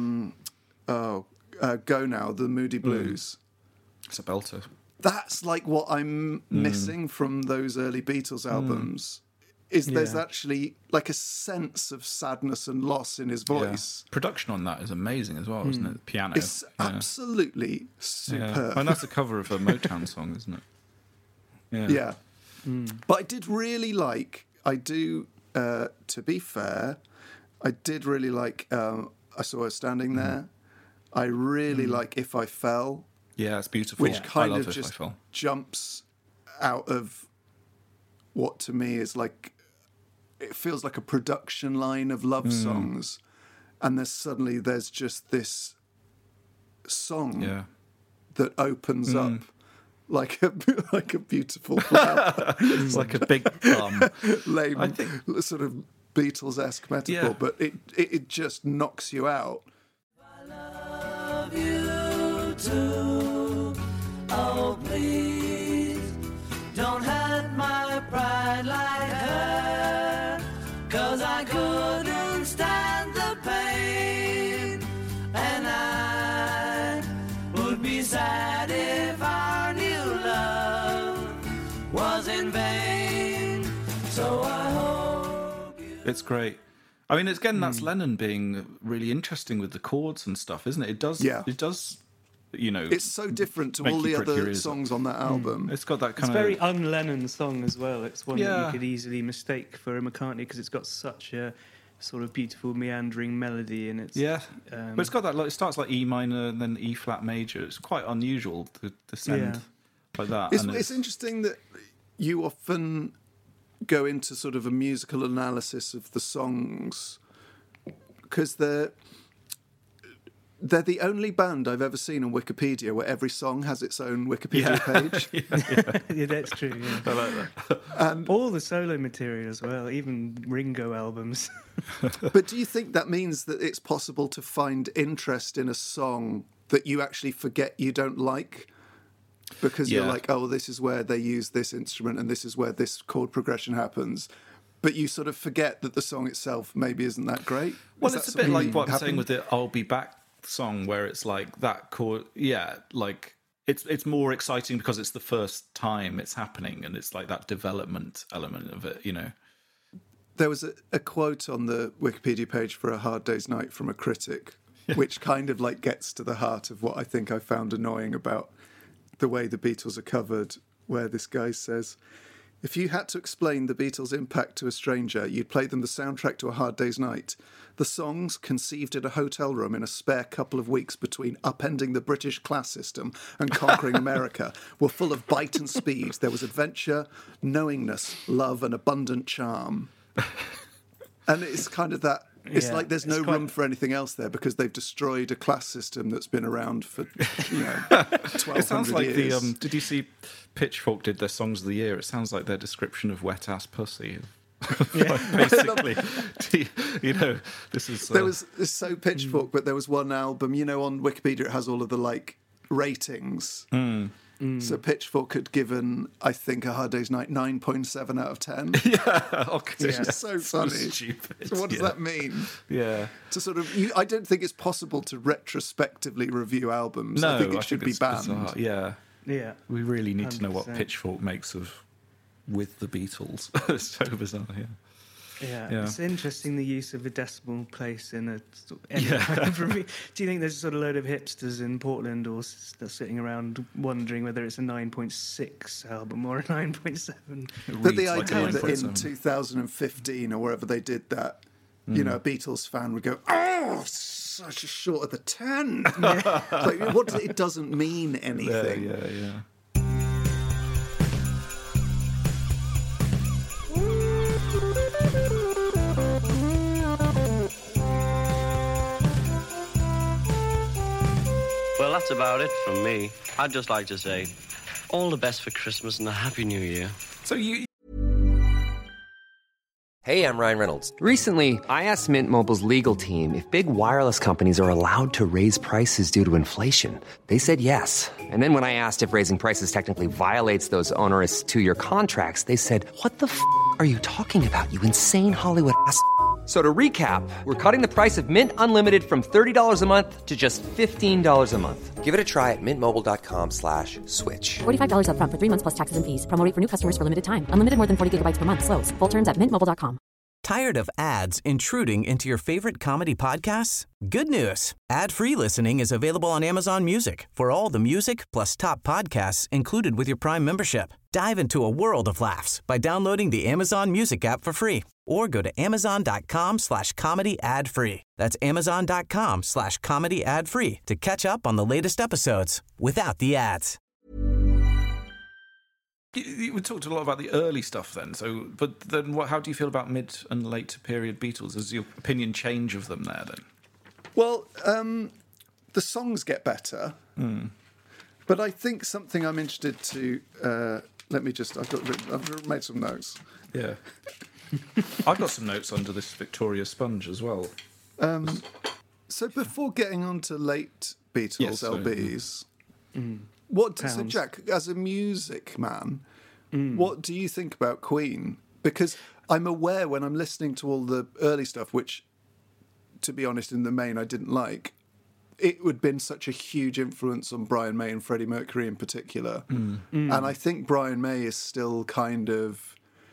Go Now, the Moody Blues, it's a belter. that's like what I'm missing from those early Beatles albums. There's actually like a sense of sadness and loss in his voice. Production on that is amazing as well, isn't it? Piano. It's absolutely superb. And that's a cover of a Motown song, isn't it? Yeah. But I did really like, to be fair, I did really like I Saw Her Standing There. I really like If I Fell. Yeah, it's beautiful. Which kind I love of If just I Fell. jumps out of what to me is like, it feels like a production line of love songs, and there's just this song that opens up like a beautiful flower. It's like a big lame, I think sort of Beatles-esque metaphor, but it just knocks you out. I love you too. Oh, please don't hurt my pride like her, 'cause I couldn't stand the pain, and I would be sad if our new love was in vain. So I hope it's great. I mean, it's again, that's Lennon being really interesting with the chords and stuff, isn't it? It does, It's so different to make all you the prick your other ears songs on that album. It's got that It's kind a of... very un-Lennon song as well. It's one that you could easily mistake for a McCartney because it's got such a sort of beautiful meandering melody, and it's but it's got that. Like, it starts like E minor and then E flat major. It's quite unusual to descend like that. It's interesting that you often go into sort of a musical analysis of the songs because they're the only band I've ever seen on Wikipedia where every song has its own Wikipedia page. Yeah, that's true. Yeah. I like that. And all the solo material as well, even Ringo albums. But do you think that means that it's possible to find interest in a song that you actually forget you don't like? Because you're like, oh, this is where they use this instrument and this is where this chord progression happens. But you sort of forget that the song itself maybe isn't that great. Well, it's a bit like what I'm saying with the I'll Be Back song, where it's like that chord, like it's more exciting because it's the first time it's happening and it's like that development element of it, There was a quote on the Wikipedia page for A Hard Day's Night from a critic, which kind of like gets to the heart of what I think I found annoying about the way the Beatles are covered, where this guy says, if you had to explain the Beatles' impact to a stranger, you'd play them the soundtrack to A Hard Day's Night. The songs, conceived in a hotel room in a spare couple of weeks between upending the British class system and conquering America, were full of bite and speed. There was adventure, knowingness, love, and abundant charm. And it's kind of that... It's like there's no room for anything else there because they've destroyed a class system that's been around for 1,200 years. It sounds like did you see Pitchfork did their Songs of the Year? It sounds like their description of wet ass pussy. Basically, this is. There was so Pitchfork, but there was one album. On Wikipedia it has all of the like ratings, and So Pitchfork had given, I think, A Hard Day's Night 9.7 out of 10. Which is so funny. Stupid. So what does that mean? Yeah. To sort of, I don't think it's possible to retrospectively review albums. No, I think it should be it's banned. bizarre. Yeah. Yeah. We really need to know what 100%. Pitchfork makes of With the Beatles. It's so bizarre, yeah. Yeah, it's interesting the use of a decimal place in a sort of review. Do you think there's a sort of load of hipsters in Portland or sitting around wondering whether it's a 9.6 album or a 9.7? But the Reads like a idea that in 9.7. 2015 or wherever they did that, you know, a Beatles fan would go, "Oh, such a short of the 10." Like, it doesn't mean anything. Yeah. Well, that's about it from me. I'd just like to say all the best for Christmas and a Happy New Year. So you... Hey, I'm Ryan Reynolds. Recently, I asked Mint Mobile's legal team if big wireless companies are allowed to raise prices due to inflation. They said yes. And then when I asked if raising prices technically violates those onerous 2-year contracts, they said, "What the f*** are you talking about, you insane Hollywood ass?" So to recap, we're cutting the price of Mint Unlimited from $30 a month to just $15 a month. Give it a try at mintmobile.com/switch. $45 up front for 3 months plus taxes and fees. Promo rate for new customers for limited time. Unlimited more than 40 gigabytes per month. Slows full terms at mintmobile.com. Tired of ads intruding into your favorite comedy podcasts? Good news. Ad-free listening is available on Amazon Music for all the music plus top podcasts included with your Prime membership. Dive into a world of laughs by downloading the Amazon Music app for free or go to amazon.com/comedy ad-free. That's amazon.com/comedy ad-free to catch up on the latest episodes without the ads. We talked a lot about the early stuff then. So, but then, how do you feel about mid and late period Beatles? Does your opinion change of them there then? Well, the songs get better, but I think something I'm interested to. I've made some notes. Yeah. I've got some notes under this Victoria sponge as well. So before getting on to late Beatles Yes, LBs, so Jack, as a music man, what do you think about Queen? Because I'm aware when I'm listening to all the early stuff, which, to be honest, in the main I didn't like, it would have been such a huge influence on Brian May and Freddie Mercury in particular. And I think Brian May is still kind of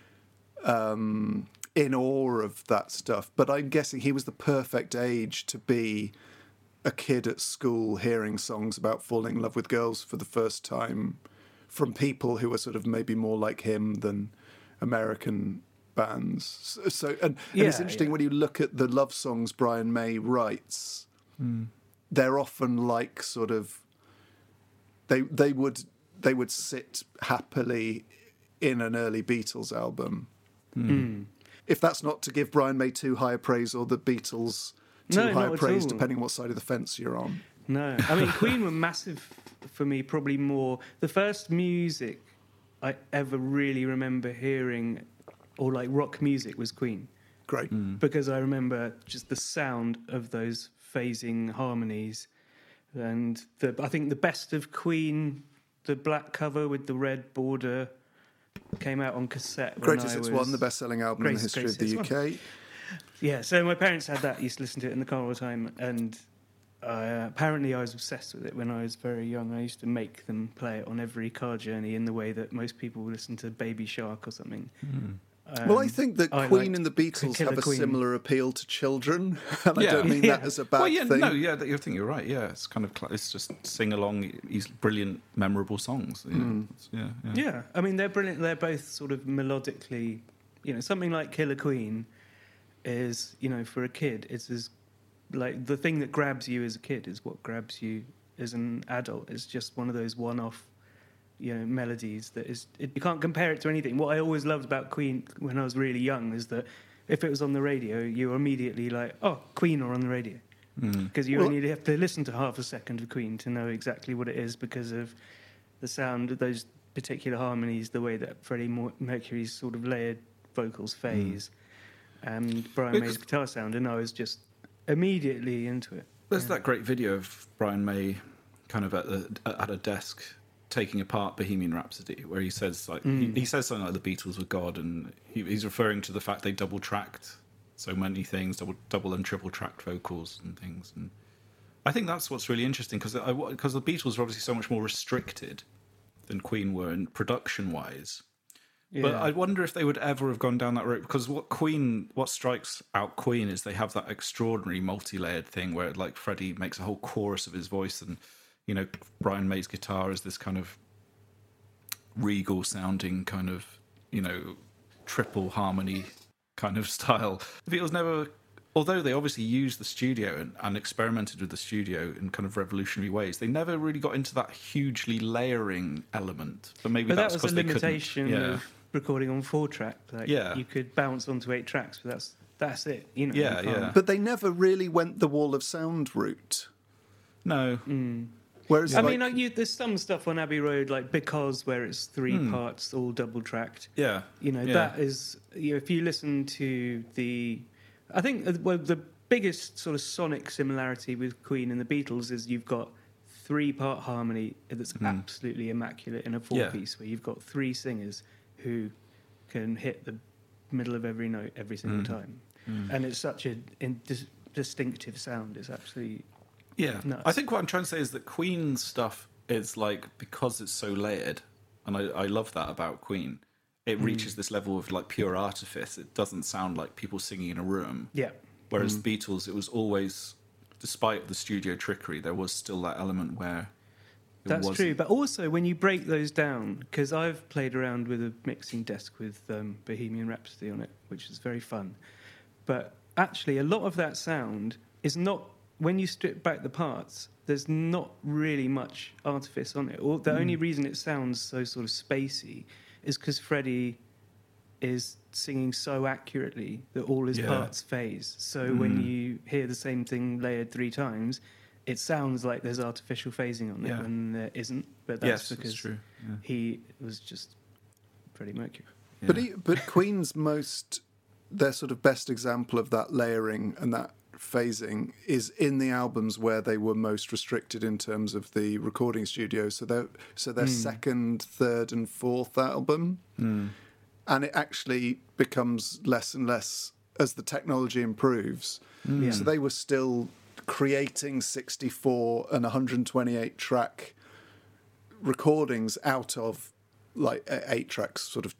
in awe of that stuff. But I'm guessing he was the perfect age to be a kid at school hearing songs about falling in love with girls for the first time from people who are sort of maybe more like him than American bands. And it's interesting when you look at the love songs Brian May writes, they're often like sort of they would sit happily in an early Beatles album. If that's not to give Brian May too high a praise or the Beatles too high a praise, depending on what side of the fence you're on. No, I mean, Queen were massive for me, probably more. The first music I ever really remember hearing, or like rock music, was Queen. Great. Because I remember just the sound of those phasing harmonies. And I think the best of Queen, the black cover with the red border, came out on cassette. Greatest Hits 1, the best-selling album in the history of the UK. Yeah, so my parents had that, used to listen to it in the car all the time, and apparently I was obsessed with it when I was very young. I used to make them play it on every car journey in the way that most people listen to Baby Shark or something. Well, I think that Queen and the Beatles have a similar appeal to children, and I don't mean that as a bad thing. No, I think you're right. Yeah, it's kind of it's just sing along, these brilliant, memorable songs. Yeah, I mean they're brilliant. They're both sort of melodically, something like Killer Queen is, for a kid, it's as like the thing that grabs you as a kid is what grabs you as an adult. It's just one of those one-off melodies that is you can't compare it to anything. What I always loved about Queen when I was really young is that if it was on the radio, you were immediately like, oh, Queen are on the radio, because you only have to listen to half a second of Queen to know exactly what it is because of the sound of those particular harmonies, the way that Freddie Mercury's sort of layered vocals phase, and Brian May's guitar sound, and I was just immediately into it. There's that great video of Brian May kind of at a desk taking apart Bohemian Rhapsody, where he says he says something like the Beatles were God, and he's referring to the fact they double tracked so many things, double and triple tracked vocals and things. And I think that's what's really interesting, because the Beatles are obviously so much more restricted than Queen were in production wise. Yeah. But I wonder if they would ever have gone down that route, because what strikes out Queen is they have that extraordinary multi-layered thing where like Freddie makes a whole chorus of his voice, and you know, Brian May's guitar is this kind of regal sounding kind of, you know, triple harmony kind of style. The Beatles never, although they obviously used the studio and experimented with the studio in kind of revolutionary ways, they never really got into that hugely layering element. But maybe that that's was because a they couldn't. limitation of recording on 4-track. Like, you could bounce onto 8 tracks, but that's it. You know. Yeah. But they never really went the wall of sound route. No. Whereas, I mean, there's some stuff on Abbey Road, like Because, where it's 3 parts, all double tracked. Yeah. You know, that is, you know, if you listen to I think, the biggest sort of sonic similarity with Queen and the Beatles is you've got 3-part harmony that's absolutely immaculate in a 4-piece, where you've got 3 singers who can hit the middle of every note every single time. And it's such a distinctive sound. It's absolutely... Yeah, nuts. I think what I'm trying to say is that Queen stuff is like, because it's so layered, and I love that about Queen, it reaches this level of like pure artifice. It doesn't sound like people singing in a room. Yeah. Whereas the Beatles, it was always, despite the studio trickery, there was still that element where That's true, but also when you break those down, because I've played around with a mixing desk with Bohemian Rhapsody on it, which is very fun. But actually, a lot of that sound is not, when you strip back the parts, there's not really much artifice on it. Or the only reason it sounds so sort of spacey is because Freddie is singing so accurately that all his parts phase. So when you hear the same thing layered 3 times, it sounds like there's artificial phasing on it when there isn't. But that's because he was just Freddie Mercury. Yeah. But Queen's their sort of best example of that layering and that phasing is in the albums where they were most restricted in terms of the recording studio. So their second, third, and fourth album, and it actually becomes less and less as the technology improves. So they were still creating 64 and 128 track recordings out of like 8 tracks, sort of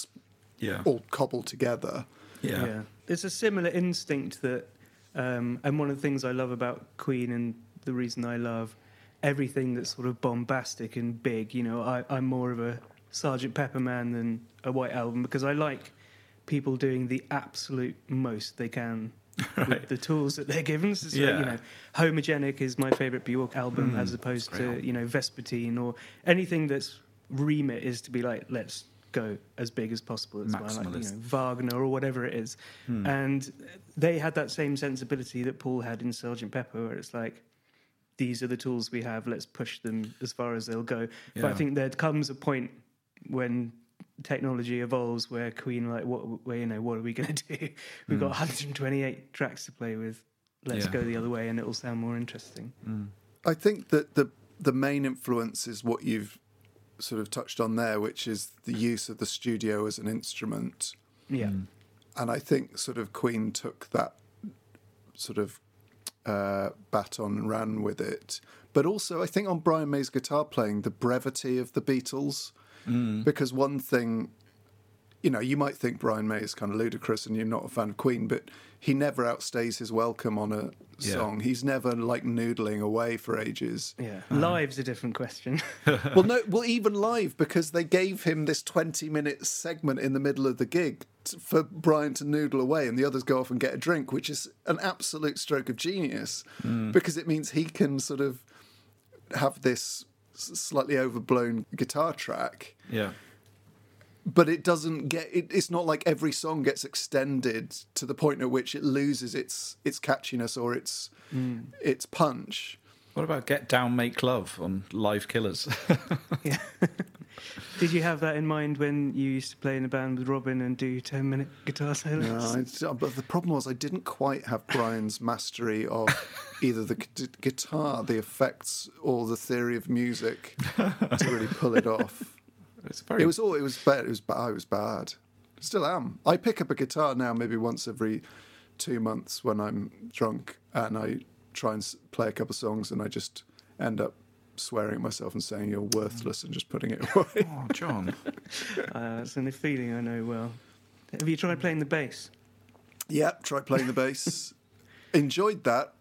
all cobbled together. There's a similar instinct that. And one of the things I love about Queen, and the reason I love everything that's sort of bombastic and big, you know, I'm more of a Sgt. Pepper man than a White Album, because I like people doing the absolute most they can with the tools that they're given. So, you know, Homogenic is my favourite Bjork album, as opposed to, you know, Vespertine, or anything that's remit is to be like, let's go as big as possible. It's like, you know, Wagner or whatever it is. And they had that same sensibility that Paul had in Sgt. Pepper, where it's like, these are the tools we have, let's push them as far as they'll go. But I think there comes a point when technology evolves where Queen are like, what are we going to do? We've got 128 tracks to play with. Let's go the other way, and it'll sound more interesting. I think that the main influence is what you've sort of touched on there, which is the use of the studio as an instrument. And I think sort of Queen took that sort of baton and ran with it. But also I think on Brian May's guitar playing, the brevity of the Beatles, because one thing, you know, you might think Brian May is kind of ludicrous and you're not a fan of Queen, but he never outstays his welcome on a song. He's never like noodling away for ages. Live's a different question. Well, even live, because they gave him this 20-minute segment in the middle of the gig for Brian to noodle away, and the others go off and get a drink, which is an absolute stroke of genius, because it means he can sort of have this slightly overblown guitar track. But it doesn't get. It's not like every song gets extended to the point at which it loses its catchiness or its punch. What about Get Down, Make Love on Live Killers? Did you have that in mind when you used to play in a band with Robin and do 10-minute guitar solos? No, but the problem was I didn't quite have Brian's mastery of either the guitar, the effects, or the theory of music to really pull it off. It was bad. I was bad. Still am. I pick up a guitar now maybe once every 2 months when I'm drunk, and I try and play a couple of songs, and I just end up swearing at myself and saying you're worthless and just putting it away. Oh, John. That's a feeling I know well. Have you tried playing the bass? Yep, tried playing the bass. Enjoyed that.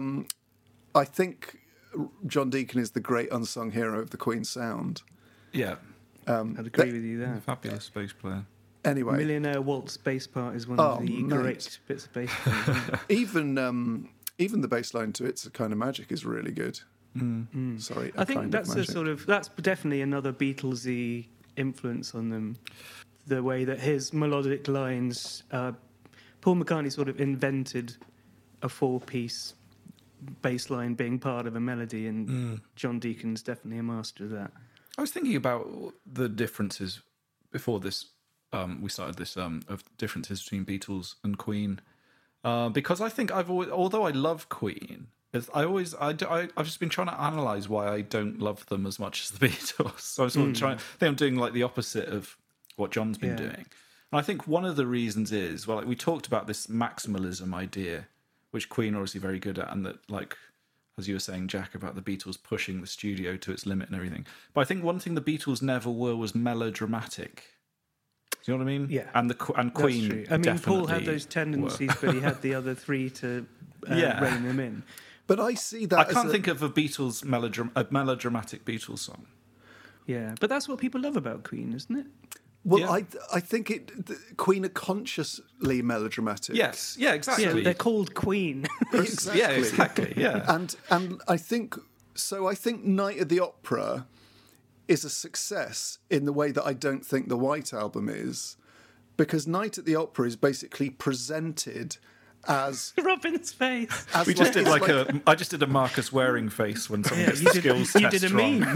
I think John Deacon is the great unsung hero of the Queen sound. Yeah. I'd agree with you there. Fabulous bass player. Anyway. Millionaire Waltz bass part is one of the great bits of bass playing. Even the bass line to It's a Kind of Magic is really good. Sorry, I think that's that's definitely another Beatlesy influence on them. The way that his melodic lines, Paul McCartney sort of invented a 4-piece bass line being part of a melody, and John Deacon's definitely a master of that. I was thinking about the differences before this. We started this of differences between Beatles and Queen, because I think I've always, although I love Queen, I've just been trying to analyse why I don't love them as much as the Beatles. So I'm sort of I think I'm doing like the opposite of what John's been doing. And I think one of the reasons is, well, like we talked about this maximalism idea, which Queen are obviously very good at, and that, like, as you were saying, Jack, about the Beatles pushing the studio to its limit and everything. But I think one thing the Beatles never were was melodramatic. Do you know what I mean? Yeah. And Queen. True. I mean, Paul had those tendencies, but he had the other three to rein them in. But I see that. I can't think of a Beatles melodramatic Beatles song. Yeah, but that's what people love about Queen, isn't it? Well, yeah. I think Queen are consciously melodramatic. Yes, yeah, exactly. Yeah, they're called Queen. Exactly. Yeah, exactly. Yeah, and I think so. I think Night at the Opera is a success in the way that I don't think the White Album is, because Night at the Opera is basically presented as Robin's face. We just did I just did a Marcus Waring face when someone gets the skills test you did a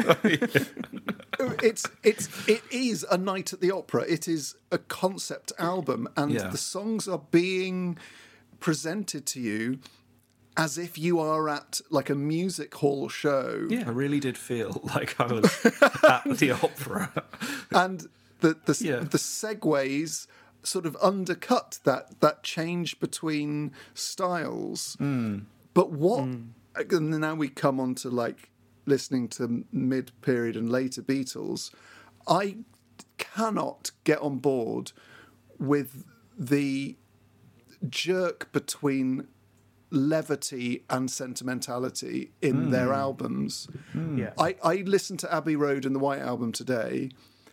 wrong. meme. It is a Night at the Opera. It is a concept album, and the songs are being presented to you as if you are at like a music hall show. Yeah, I really did feel like I was at the opera. And the segues sort of undercut that change between styles. But and now we come on to like listening to mid-period and later Beatles, I cannot get on board with the jerk between levity and sentimentality in their albums. Yeah. I listened to Abbey Road and the White Album today.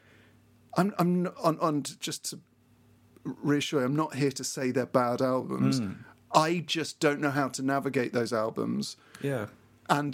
I'm just to reassure you, I'm not here to say they're bad albums. I just don't know how to navigate those albums. Yeah. And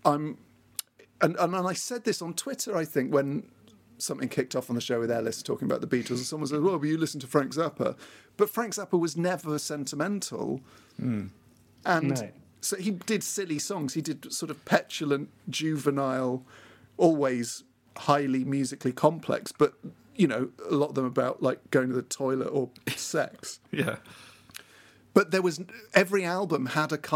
I said this on Twitter, I think, when something kicked off on the show with Ellis talking about the Beatles, and someone said, well, you listen to Frank Zappa. But Frank Zappa was never sentimental. And so he did silly songs. He did sort of petulant, juvenile, always highly musically complex, but, you know, a lot of them about, like, going to the toilet or sex. Yeah. But every album had a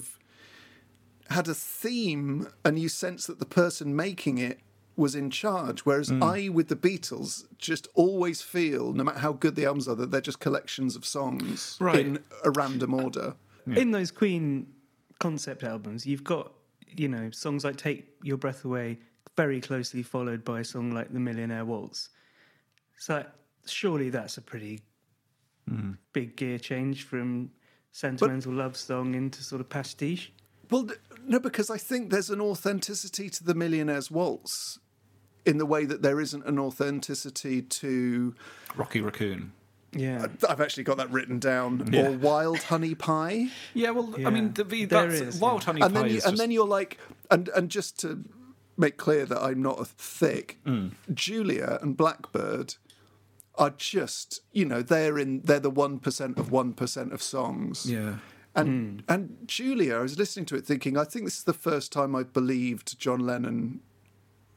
theme, and you sense that the person making it was in charge. Whereas I, with the Beatles, just always feel, no matter how good the albums are, that they're just collections of songs in a random order. Yeah. In those Queen concept albums, you've got, you know, songs like Take Your Breath Away, very closely followed by a song like The Millionaire Waltz. So surely that's a pretty big gear change from sentimental love song into sort of pastiche. Well, no, because I think there's an authenticity to The Millionaire's Waltz in the way that there isn't an authenticity to Rocky Raccoon. Yeah, I've actually got that written down. Yeah. Or Wild Honey Pie. Yeah, well, I mean, that's Wild Honey Pie. And then you're like, and just to make clear that I'm not a thick, Julia and Blackbird are just, you know, they're the 1% of 1% of songs. Yeah. And Julia, I was listening to it thinking, I think this is the first time I believed John Lennon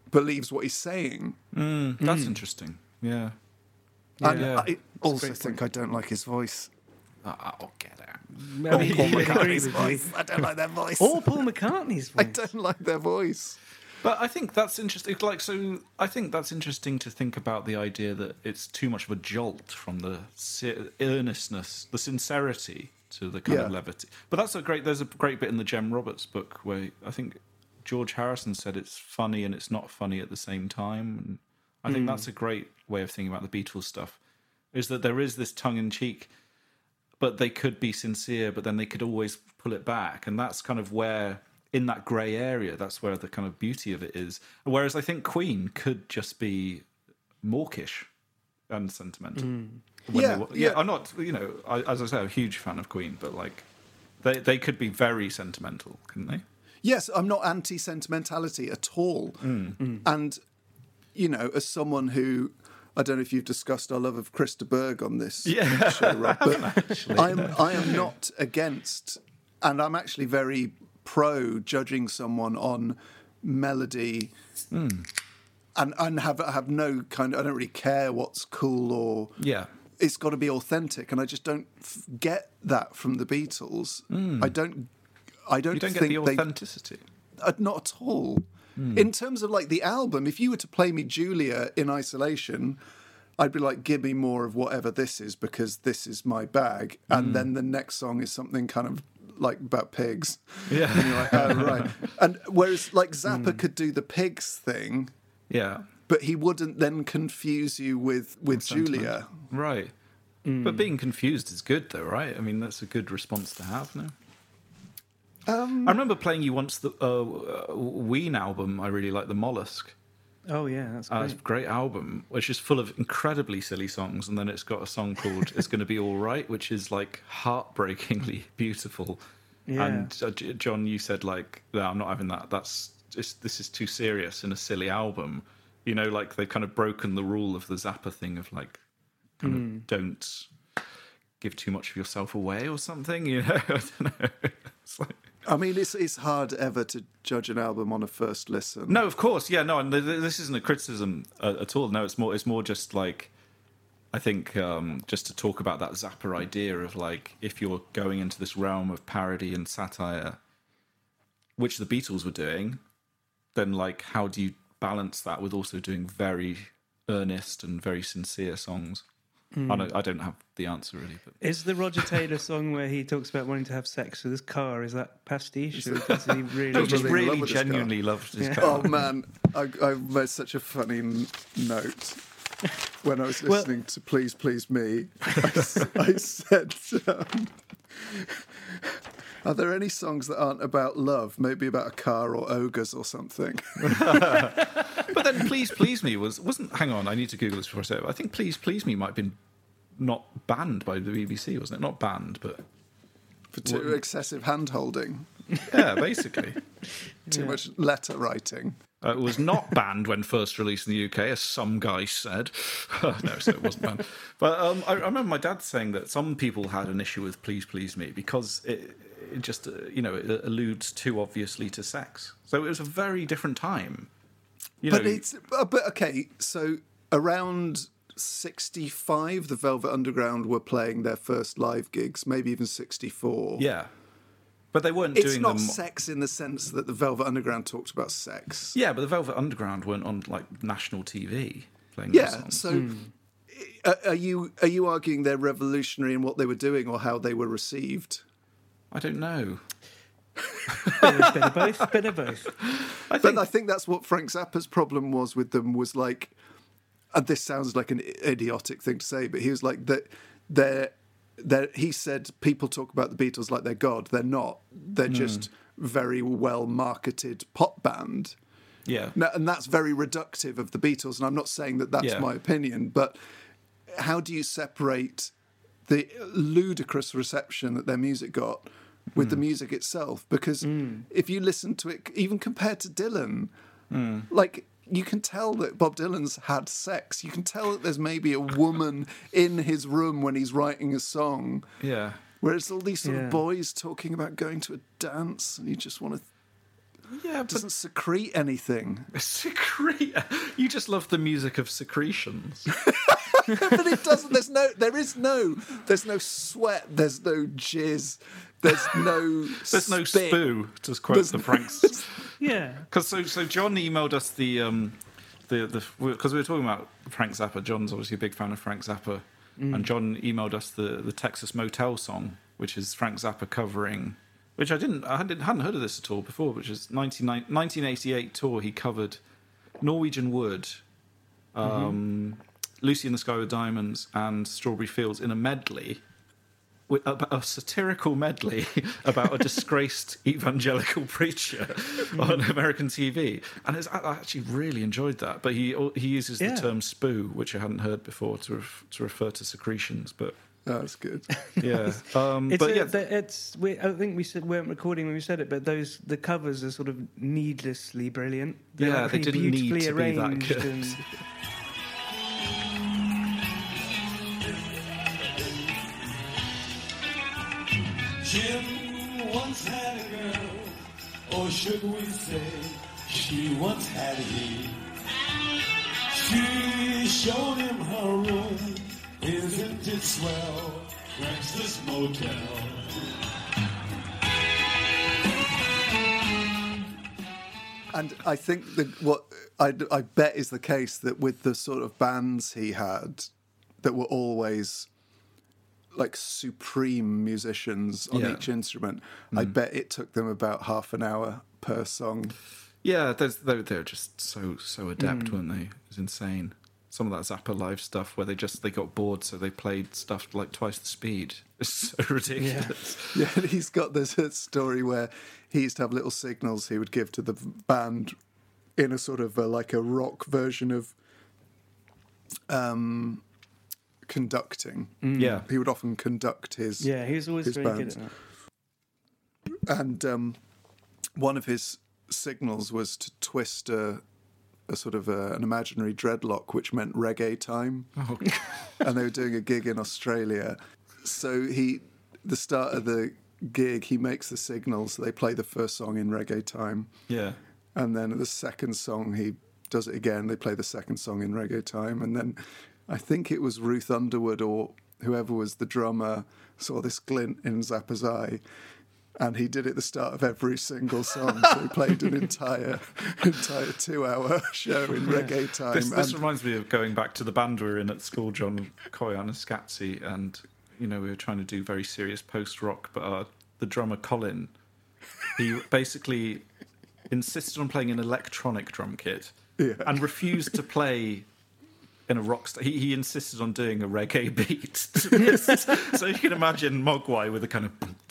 believes what he's saying. That's interesting. Yeah. And Yeah. I also think I don't like his voice. Oh, get out. Well, he agrees with you. I don't like their voice. Or Paul McCartney's I voice. don't like their voice. But I think that's interesting. I think that's interesting to think about the idea that it's too much of a jolt from the earnestness, the sincerity to the kind of levity. But there's a great bit in the Jem Roberts book where I think George Harrison said it's funny and it's not funny at the same time. And I think that's a great way of thinking about the Beatles stuff, is that there is this tongue-in-cheek, but they could be sincere, but then they could always pull it back. And that's kind of where, in that grey area, that's where the kind of beauty of it is. Whereas I think Queen could just be mawkish and sentimental. I'm not, as I say, I'm a huge fan of Queen, but like they could be very sentimental, couldn't they? Yes, I'm not anti-sentimentality at all. And, as someone who, I don't know if you've discussed our love of Krista Berg on this show, Rob, but I am not against, and I'm actually very pro judging someone on melody, and have no kind of, I don't really care what's cool or it's got to be authentic, and I just don't get that from the Beatles. I don't You don't think get the authenticity. not at all. In terms of like the album, if you were to play me Julia in isolation, I'd be like, give me more of whatever this is, because this is my bag. And then the next song is something kind of like about pigs. Yeah. And you're like, oh, right. And whereas like Zappa could do the pigs thing, but he wouldn't then confuse you with Julia. Right. But being confused is good, though, right? I mean, that's a good response to have, no? I remember playing you once the Ween album. I really like, the Mollusk. Oh, yeah, that's great. It's a great album, which is full of incredibly silly songs, and then it's got a song called It's Gonna Be All Right, which is, like, heartbreakingly beautiful. Yeah. And, John, you said, like, no, I'm not having that. This is too serious in a silly album. Like, they've kind of broken the rule of the Zappa thing of, like, kind of don't give too much of yourself away or something, I don't know. It's like... I mean, it's hard ever to judge an album on a first listen. No, of course, yeah, no, and this isn't a criticism at all. No, it's more just like, I think, just to talk about that Zappa idea of like, if you're going into this realm of parody and satire, which the Beatles were doing, then like, how do you balance that with also doing very earnest and very sincere songs? I don't have the answer really. But Is the Roger Taylor song where he talks about wanting to have sex with his car, is that pastiche? Or does he really... he just in love really with his genuinely loved his car. Oh man, I made such a funny note when I was listening to Please Please Me. I said, are there any songs that aren't about love? Maybe about a car or ogres or something. But then Please Please Me wasn't... Hang on, I need to Google this before I say it. I think Please Please Me might have been not banned by the BBC, wasn't it? Not banned, but... For too excessive hand-holding. Yeah, basically. Too much letter writing. It was not banned when first released in the UK, as some guy said. No, so it wasn't banned. But I remember my dad saying that some people had an issue with Please Please Me because it just, it alludes too obviously to sex. So it was a very different time. But okay, so around 65, the Velvet Underground were playing their first live gigs, maybe even 64. Yeah. But they weren't It's doing not them... sex in the sense that the Velvet Underground talked about sex. Yeah, but the Velvet Underground weren't on, like, national TV playing those songs. So are you arguing they're revolutionary in what they were doing or how they were received? I don't know. Bit of both. But I think that's what Frank Zappa's problem was with them, was like, and this sounds like an idiotic thing to say, but he was like, he said people talk about the Beatles like they're God. They're not. They're just very well marketed pop band. Yeah. Now, and that's very reductive of the Beatles, and I'm not saying that that's my opinion, but how do you separate the ludicrous reception that their music got with the music itself? Because if you listen to it, even compared to Dylan, like, you can tell that Bob Dylan's had sex. You can tell that there's maybe a woman in his room when he's writing a song. Yeah. Whereas all these sort of boys talking about going to a dance, and you just want to... doesn't secrete anything. Secrete? You just love the music of secretions. But it doesn't. There's no sweat. There's no jizz. There's no. There's no spit. spoo. To quote the Franks. Yeah. Because so John emailed us the because we were talking about Frank Zappa. John's obviously a big fan of Frank Zappa, and John emailed us the Texas Motel song, which is Frank Zappa covering. Which I hadn't heard of this at all before. Which is 1988 tour. He covered Norwegian Wood. Lucy in the Sky with Diamonds and Strawberry Fields in a medley, a satirical medley about a disgraced evangelical preacher on American TV. And I actually really enjoyed that. But he uses the term spoo, which I hadn't heard before, to refer to secretions. But that's good. Yeah, I think we weren't recording when we said it, but the covers are sort of needlessly brilliant. They're they didn't need to be that good. And... Jim once had a girl, or should we say, she once had he. She showed him her room, isn't it swell? Francis Motel. And I think that what I bet is the case that with the sort of bands he had that were always like supreme musicians on each instrument, I bet it took them about half an hour per song. Yeah, they're just so adept, weren't they? It was insane. Some of that Zappa Live stuff where they got bored, so they played stuff like twice the speed. It's so ridiculous. Yeah, he's got this story where he used to have little signals he would give to the band in a sort of like a rock version of conducting. Yeah, he would often conduct his. Yeah, he was always very good at that. And one of his signals was to twist a sort of an imaginary dreadlock, which meant reggae time. Oh. And they were doing a gig in Australia. So the start of the gig, he makes the signal, so they play the first song in reggae time. Yeah. And then the second song, he does it again. They play the second song in reggae time. And then I think it was Ruth Underwood or whoever was the drummer saw this glint in Zappa's eye. And he did it at the start of every single song. So he played an entire 2-hour show in reggae time. This reminds me of going back to the band we were in at school, John Coyan and Scatzi, and we were trying to do very serious post-rock, but the drummer Colin, he basically insisted on playing an electronic drum kit and refused to play in a rock star. He insisted on doing a reggae beat. So you can imagine Mogwai with a kind of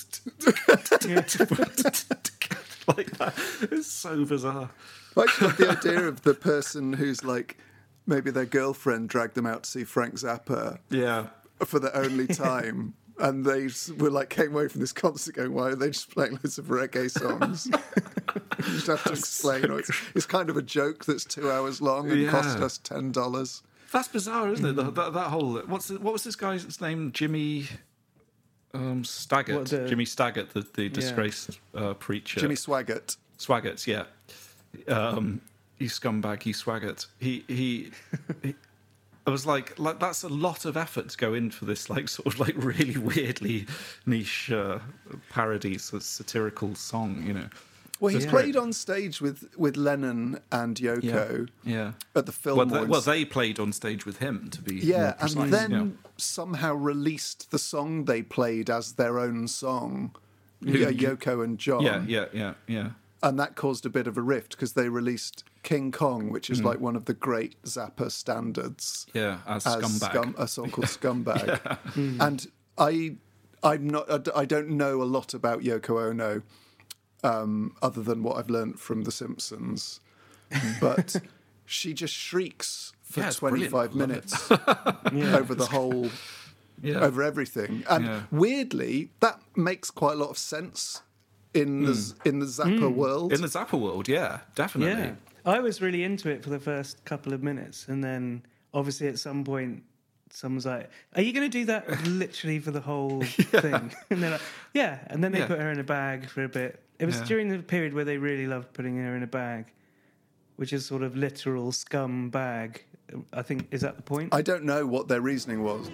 like that. It's so bizarre. I actually love the idea of the person who's like, maybe their girlfriend dragged them out to see Frank Zappa. Yeah. For the only time. And they were like, came away from this concert going, why are they just playing loads of reggae songs? You just have to explain. It's kind of a joke that's 2 hours long and cost us $10. That's bizarre, isn't it? That whole... What was this guy's name? Jimmy... Staggart. Jimmy Staggart, the disgraced preacher. Jimmy Swaggart. Swaggart, yeah. You scumbag, you Swaggart. He I was like, that's a lot of effort to go in for this, like, sort of, like, really weirdly niche parody, sort of satirical song, Well, he played on stage with Lennon and Yoko at the Fillmore. Well, they played on stage with him, to be more precise. And then somehow released the song they played as their own song, Yoko and John. Yeah. And that caused a bit of a rift because they released King Kong, which is like one of the great Zappa standards. Yeah, as Scumbag. A song called Scumbag. And I don't know a lot about Yoko Ono. Other than what I've learned from The Simpsons. But she just shrieks for 25 minutes over the whole, over everything. And weirdly, that makes quite a lot of sense in the Zappa world. In the Zappa world, yeah, definitely. Yeah. I was really into it for the first couple of minutes, and then obviously at some point someone's like, are you going to do that literally for the whole thing? And they're like, yeah. And then they put her in a bag for a bit. It was Yeah. during the period where they really loved putting her in a bag, which is sort of literal scum bag. I think, is that the point? I don't know what their reasoning was.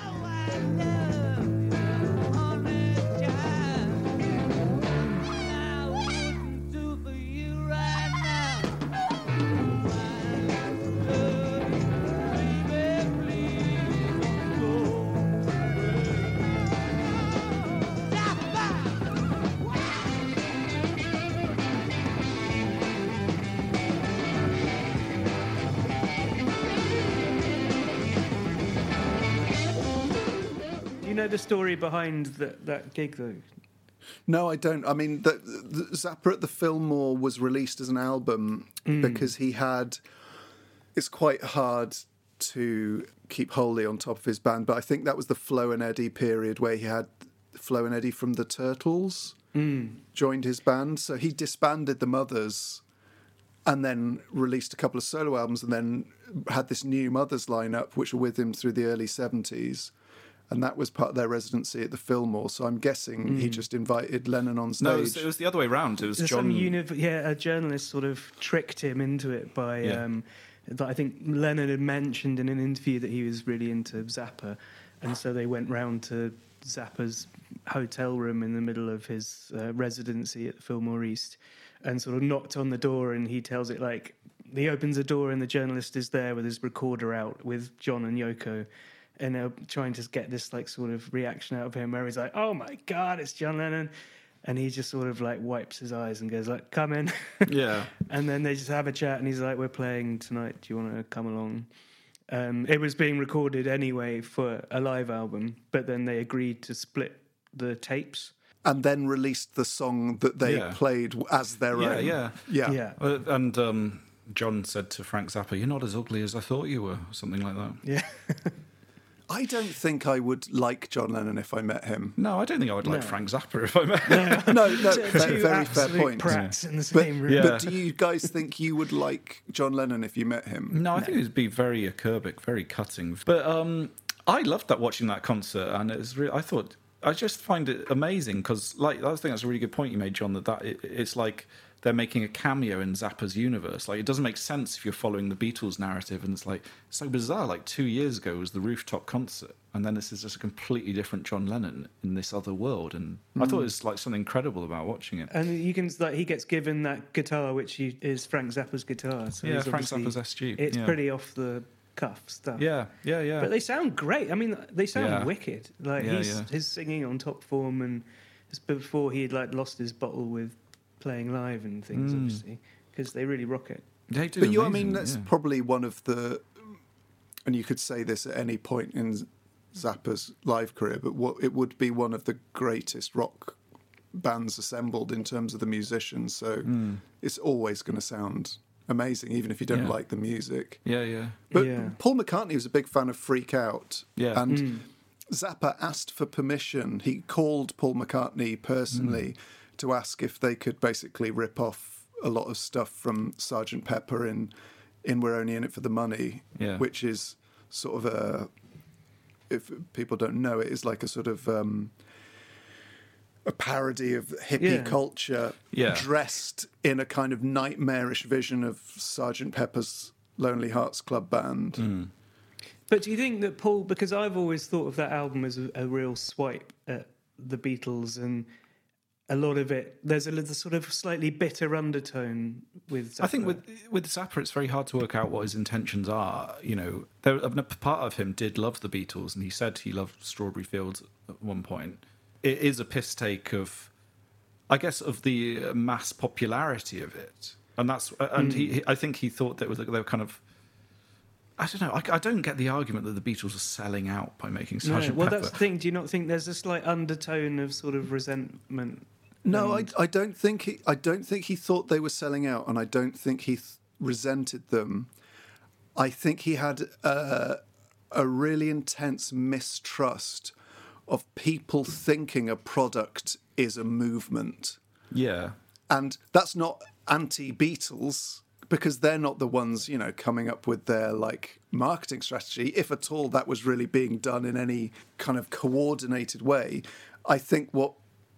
Do you know the story behind that gig, though? No, I don't. I mean, the Zappa at the Fillmore was released as an album because he had... It's quite hard to keep wholly on top of his band, but I think that was the Flo and Eddie period where he had Flo and Eddie from the Turtles joined his band. So he disbanded the Mothers and then released a couple of solo albums and then had this new Mothers lineup, which were with him through the early 70s. And that was part of their residency at the Fillmore. So I'm guessing he just invited Lennon on stage. No, it was the other way around. It was John... a journalist sort of tricked him into it by... that I think Lennon had mentioned in an interview that he was really into Zappa. And so they went round to Zappa's hotel room in the middle of his residency at the Fillmore East and sort of knocked on the door, and he tells it like... He opens the door and the journalist is there with his recorder out with John and Yoko, and they're trying to get this like sort of reaction out of him where he's like, "Oh my God, it's John Lennon." And he just sort of like wipes his eyes and goes like, "Come in." Yeah. And then they just have a chat and he's like, "We're playing tonight. Do you want to come along?" It was being recorded anyway for a live album, but then they agreed to split the tapes. And then released the song that they played as their own. Yeah. And John said to Frank Zappa, "You're not as ugly as I thought you were," something like that. Yeah. I don't think I would like John Lennon if I met him. No, I don't think I would like Frank Zappa if I met him. No, Two very fair absolute point. Prats in the same room. But do you guys think you would like John Lennon if you met him? No, I think it'd be very acerbic, very cutting. But I loved watching that concert, and it's I just find it amazing because, like, I think that's a really good point you made, John. It's like they're making a cameo in Zappa's universe. Like, it doesn't make sense if you're following the Beatles narrative, and it's like so bizarre. Like 2 years ago was the rooftop concert, and then this is just a completely different John Lennon in this other world. And I thought it was like something incredible about watching it. And you can he gets given that guitar, which is Frank Zappa's guitar. So Yeah, Frank Zappa's SG. It's pretty off the cuff stuff. Yeah. But they sound great. I mean, they sound wicked. Like Yeah, his singing on top form, and it's before he had like lost his bottle with playing live and things, obviously, because they really rock it. They do. But I mean, that's probably one of the, and you could say this at any point in Zappa's live career, but it would be one of the greatest rock bands assembled in terms of the musicians. So it's always going to sound amazing, even if you don't like the music. Yeah. But Paul McCartney was a big fan of Freak Out. Yeah. And Zappa asked for permission. He called Paul McCartney personally to ask if they could basically rip off a lot of stuff from Sgt. Pepper in We're Only In It For The Money, which is sort of if people don't know, it is like a sort of a parody of hippie culture dressed in a kind of nightmarish vision of Sgt. Pepper's Lonely Hearts Club Band. But do you think that Paul, because I've always thought of that album as a real swipe at the Beatles, and a lot of it, there's a sort of slightly bitter undertone with Zappa. I think with Zappa, it's very hard to work out what his intentions are. You know, a part of him did love the Beatles, and he said he loved Strawberry Fields at one point. It is a piss take of, I guess, of the mass popularity of it, and that's I think he thought that they were kind of. I don't know. I don't get the argument that the Beatles are selling out by making Sgt. Pepper. Well, that's the thing. Do you not think there's a slight undertone of sort of resentment? No, I don't think he thought they were selling out, and I don't think he resented them. I think he had a really intense mistrust of people thinking a product is a movement. Yeah. And that's not anti-Beatles, because they're not the ones, coming up with their, marketing strategy. If at all that was really being done in any kind of coordinated way. I think what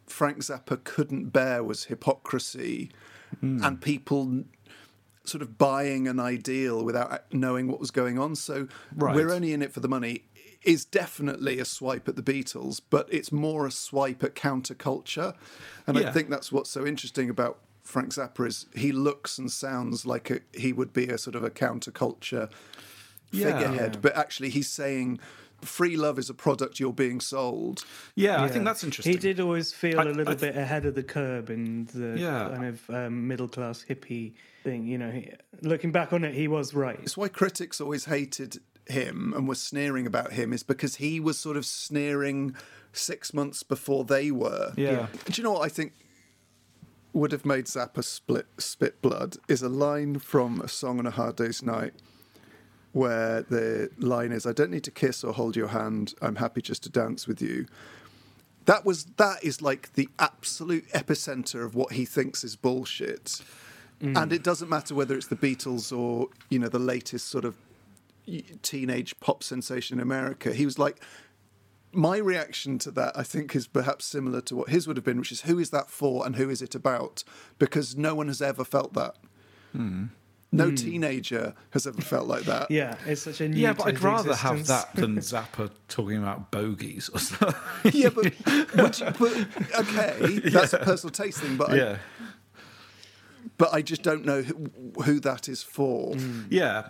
Frank Zappa couldn't bear was hypocrisy and people sort of buying an ideal without knowing what was going on. So We're Only in It for the Money is definitely a swipe at the Beatles, but it's more a swipe at counterculture. And I think that's what's so interesting about Frank Zappa is he looks and sounds like he would be a sort of a counterculture figurehead, but actually he's saying free love is a product you're being sold. Yeah, I think that's interesting. He did always feel a little bit ahead of the curb in the kind of middle-class hippie thing. You know, looking back on it, he was right. It's why critics always hated him and were sneering about him, is because he was sort of sneering 6 months before they were. Yeah. Do you know what I think would have made Zappa spit blood is a line from A Song on a Hard Day's Night where the line is, "I don't need to kiss or hold your hand, I'm happy just to dance with you." That is like the absolute epicenter of what he thinks is bullshit. And it doesn't matter whether it's the Beatles or, you know, the latest sort of teenage pop sensation in America. He was like, my reaction to that, I think, is perhaps similar to what his would have been, which is, who is that for and who is it about? Because no one has ever felt that. No teenager has ever felt like that. Yeah, it's such a new. Yeah, but I'd rather have existence. that than Zappa talking about bogies or something. Yeah, but okay, that's a personal taste thing. But but I just don't know who that is for. Yeah.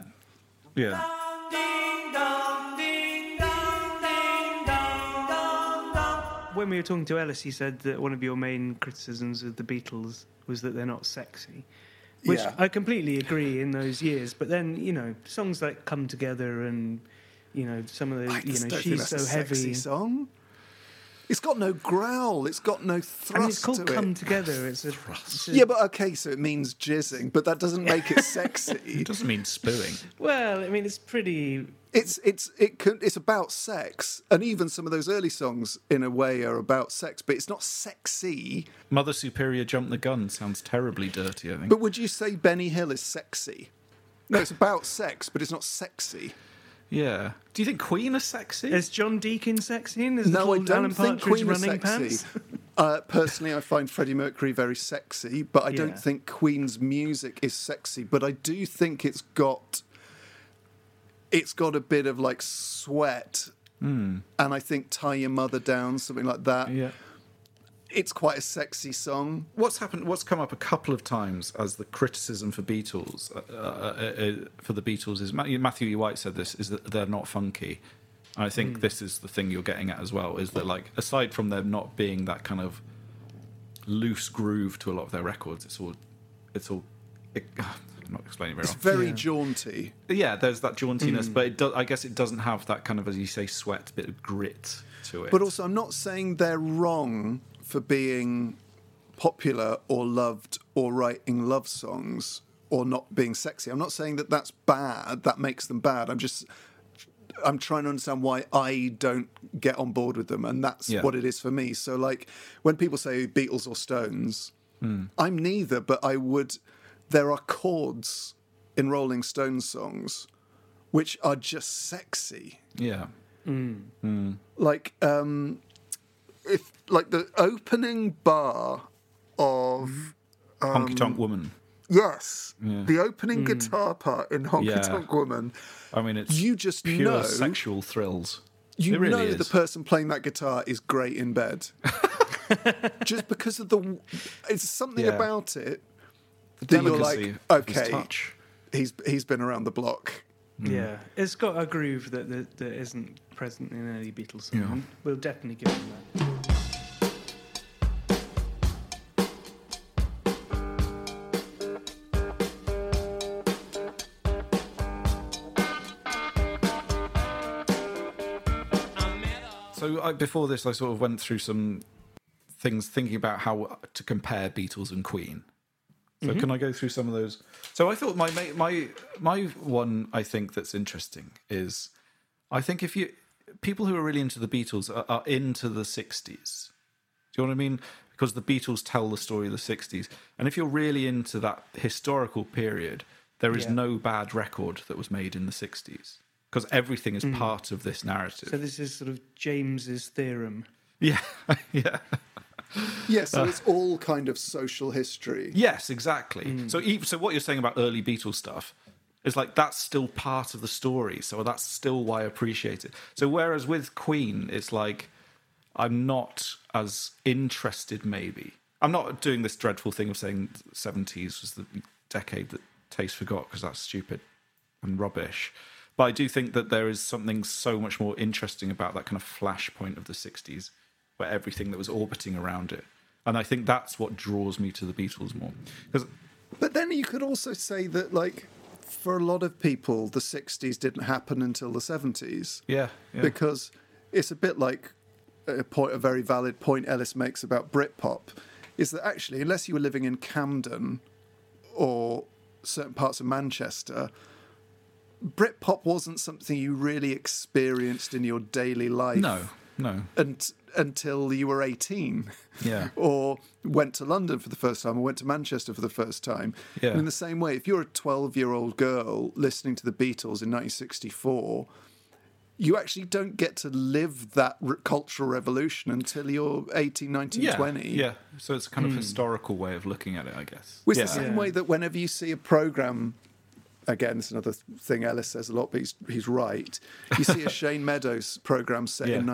When we were talking to Ellis, he said that one of your main criticisms of the Beatles was that they're not sexy. Which I completely agree in those years. But then, you know, songs like Come Together and, you know, some of the, you know, She's So Heavy. Sexy song. It's got no growl. It's got no thrust I mean, it's called to Come it. Together. It's a Yeah, but okay, so it means jizzing, but that doesn't make it sexy. It doesn't mean spooing. Well, I mean, it's pretty. It's about sex, and even some of those early songs, in a way, are about sex, but it's not sexy. Mother Superior Jump the Gun sounds terribly dirty, I think. But would you say Benny Hill is sexy? No, it's about sex, but it's not sexy. Yeah. Do you think Queen is sexy? Is John Deacon sexy? No, I don't Alan think Partridge Queen is running sexy. pants? Personally, I find Freddie Mercury very sexy, but I don't think Queen's music is sexy. But I do think it's got a bit of like sweat, and I think Tie Your Mother Down, something like that. Yeah. It's quite a sexy song. What's come up a couple of times as the criticism for Beatles, for the Beatles is, Matthew E. White said this, is that they're not funky. And I think this is the thing you're getting at as well, is that, like, aside from them not being that kind of loose groove to a lot of their records, I'm not explaining very well. It's very jaunty. Yeah, there's that jauntiness, but I guess it doesn't have that kind of, as you say, sweat, bit of grit to it. But also, I'm not saying they're wrong for being popular or loved or writing love songs or not being sexy. I'm not saying that that's bad, that makes them bad. I'm trying to understand why I don't get on board with them, and that's what it is for me. So, like, when people say Beatles or Stones, I'm neither, but there are chords in Rolling Stones songs which are just sexy. Yeah. Like, if like the opening bar of Honky Tonk Woman. Yes, the opening guitar part in Honky Tonk Woman. I mean, it's you just pure know sexual thrills. You really know is. The person playing that guitar is great in bed, just because of it's something about it that you're like, okay, he's been around the block. Yeah, it's got a groove that isn't present in any Beatles song. Yeah. We'll definitely give them that. So before this, I sort of went through some things thinking about how to compare Beatles and Queen. So can I go through some of those? So I thought my one I think that's interesting is, I think if people who are really into the Beatles are into the 60s. Do you know what I mean? Because the Beatles tell the story of the 60s. And if you're really into that historical period, there is no bad record that was made in the 60s. Because everything is part of this narrative. So this is sort of James's theorem. Yeah, yeah. Yeah, so it's all kind of social history. Yes, exactly. So what you're saying about early Beatles stuff is like that's still part of the story. So that's still why I appreciate it. So whereas with Queen, it's like I'm not as interested. Maybe I'm not doing this dreadful thing of saying 70s was the decade that taste forgot because that's stupid and rubbish. But I do think that there is something so much more interesting about that kind of flashpoint of the 60s, where everything that was orbiting around it. And I think that's what draws me to the Beatles more. But then you could also say that, like, for a lot of people, the 60s didn't happen until the 70s. Yeah. Because it's a bit like a very valid point Ellis makes about Britpop, is that actually, unless you were living in Camden or certain parts of Manchester, Britpop wasn't something you really experienced in your daily life. No. Until you were 18. Yeah. Or went to London for the first time, or went to Manchester for the first time. Yeah. And in the same way, if you're a 12-year-old girl listening to the Beatles in 1964, you actually don't get to live that cultural revolution until you're 18, 19, 20. Yeah. So it's a kind of historical way of looking at it, I guess. It's the same way that whenever you see a programme, again, it's another thing Ellis says a lot, but he's right. You see a Shane Meadows programme set in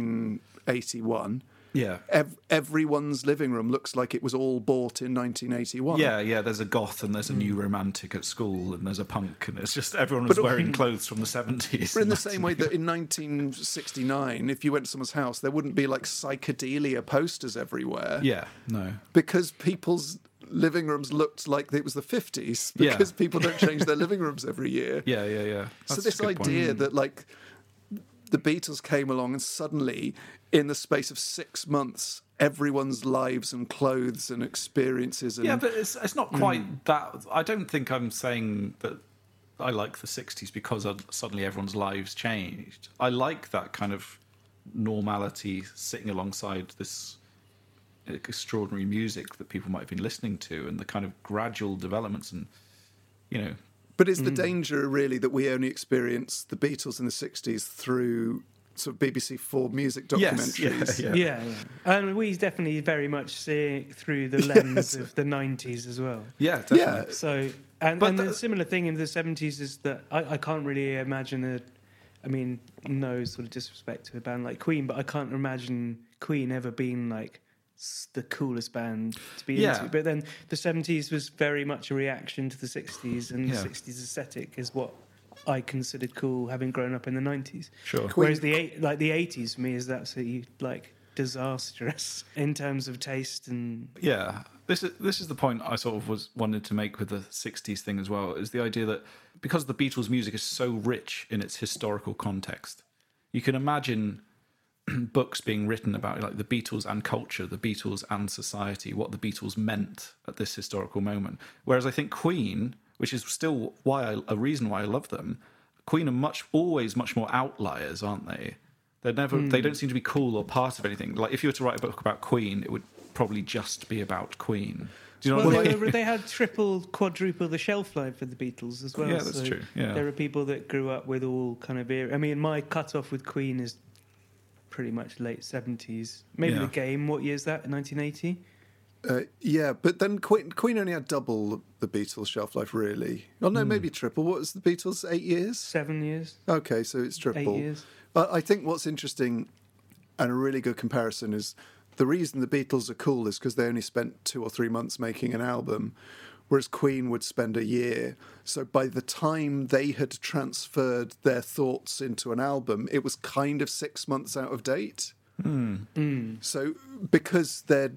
1981. Yeah. Everyone's living room looks like it was all bought in 1981. Yeah. There's a goth and there's a new romantic at school and there's a punk and it's just everyone was wearing clothes from the 70s. But in the same way that in 1969, if you went to someone's house, there wouldn't be like psychedelia posters everywhere. Yeah, no. Because people's living rooms looked like it was the 50s because people don't change their living rooms every year. Yeah. So this idea that like the Beatles came along and suddenly in the space of 6 months everyone's lives and clothes and experiences and... Yeah, but it's not quite that. I don't think I'm saying that I like the 60s because suddenly everyone's lives changed. I like that kind of normality sitting alongside this extraordinary music that people might have been listening to and the kind of gradual developments and, you know... But is the danger really that we only experience the Beatles in the 60s through sort of BBC 4 music documentaries? Yes, yeah. And we definitely very much see it through the lens of the 90s as well. Yeah, definitely. Yeah. So, and the similar thing in the 70s is that I can't really imagine no sort of disrespect to a band like Queen, but I can't imagine Queen ever being like the coolest band to be into. But then the 70s was very much a reaction to the 60s, and the 60s aesthetic is what I considered cool, having grown up in the 90s. Sure. Whereas the 80s for me is absolutely like disastrous in terms of taste and... Yeah, this is the point I sort of wanted to make with the 60s thing as well, is the idea that because the Beatles' music is so rich in its historical context, you can imagine books being written about like the Beatles and culture, the Beatles and society, what the Beatles meant at this historical moment. Whereas I think Queen, which is still a reason why I love them, Queen are always much more outliers, aren't they? They don't seem to be cool or part of anything. Like if you were to write a book about Queen, it would probably just be about Queen. Do you know what I mean? They had quadruple the shelf life for the Beatles as well. Yeah, that's true. Yeah. There are people that grew up with all kind of era. I mean, my cut-off with Queen is pretty much late 70s. Maybe The Game, what year is that? 1980? Yeah, but then Queen only had double the Beatles' shelf life, really. Oh, no, maybe triple. What was the Beatles, 8 years? 7 years. Okay, so it's triple. 8 years. But I think what's interesting and a really good comparison is the reason the Beatles are cool is because they only spent 2 or 3 months making an album, whereas Queen would spend a year. So by the time they had transferred their thoughts into an album, it was kind of 6 months out of date. So because they're,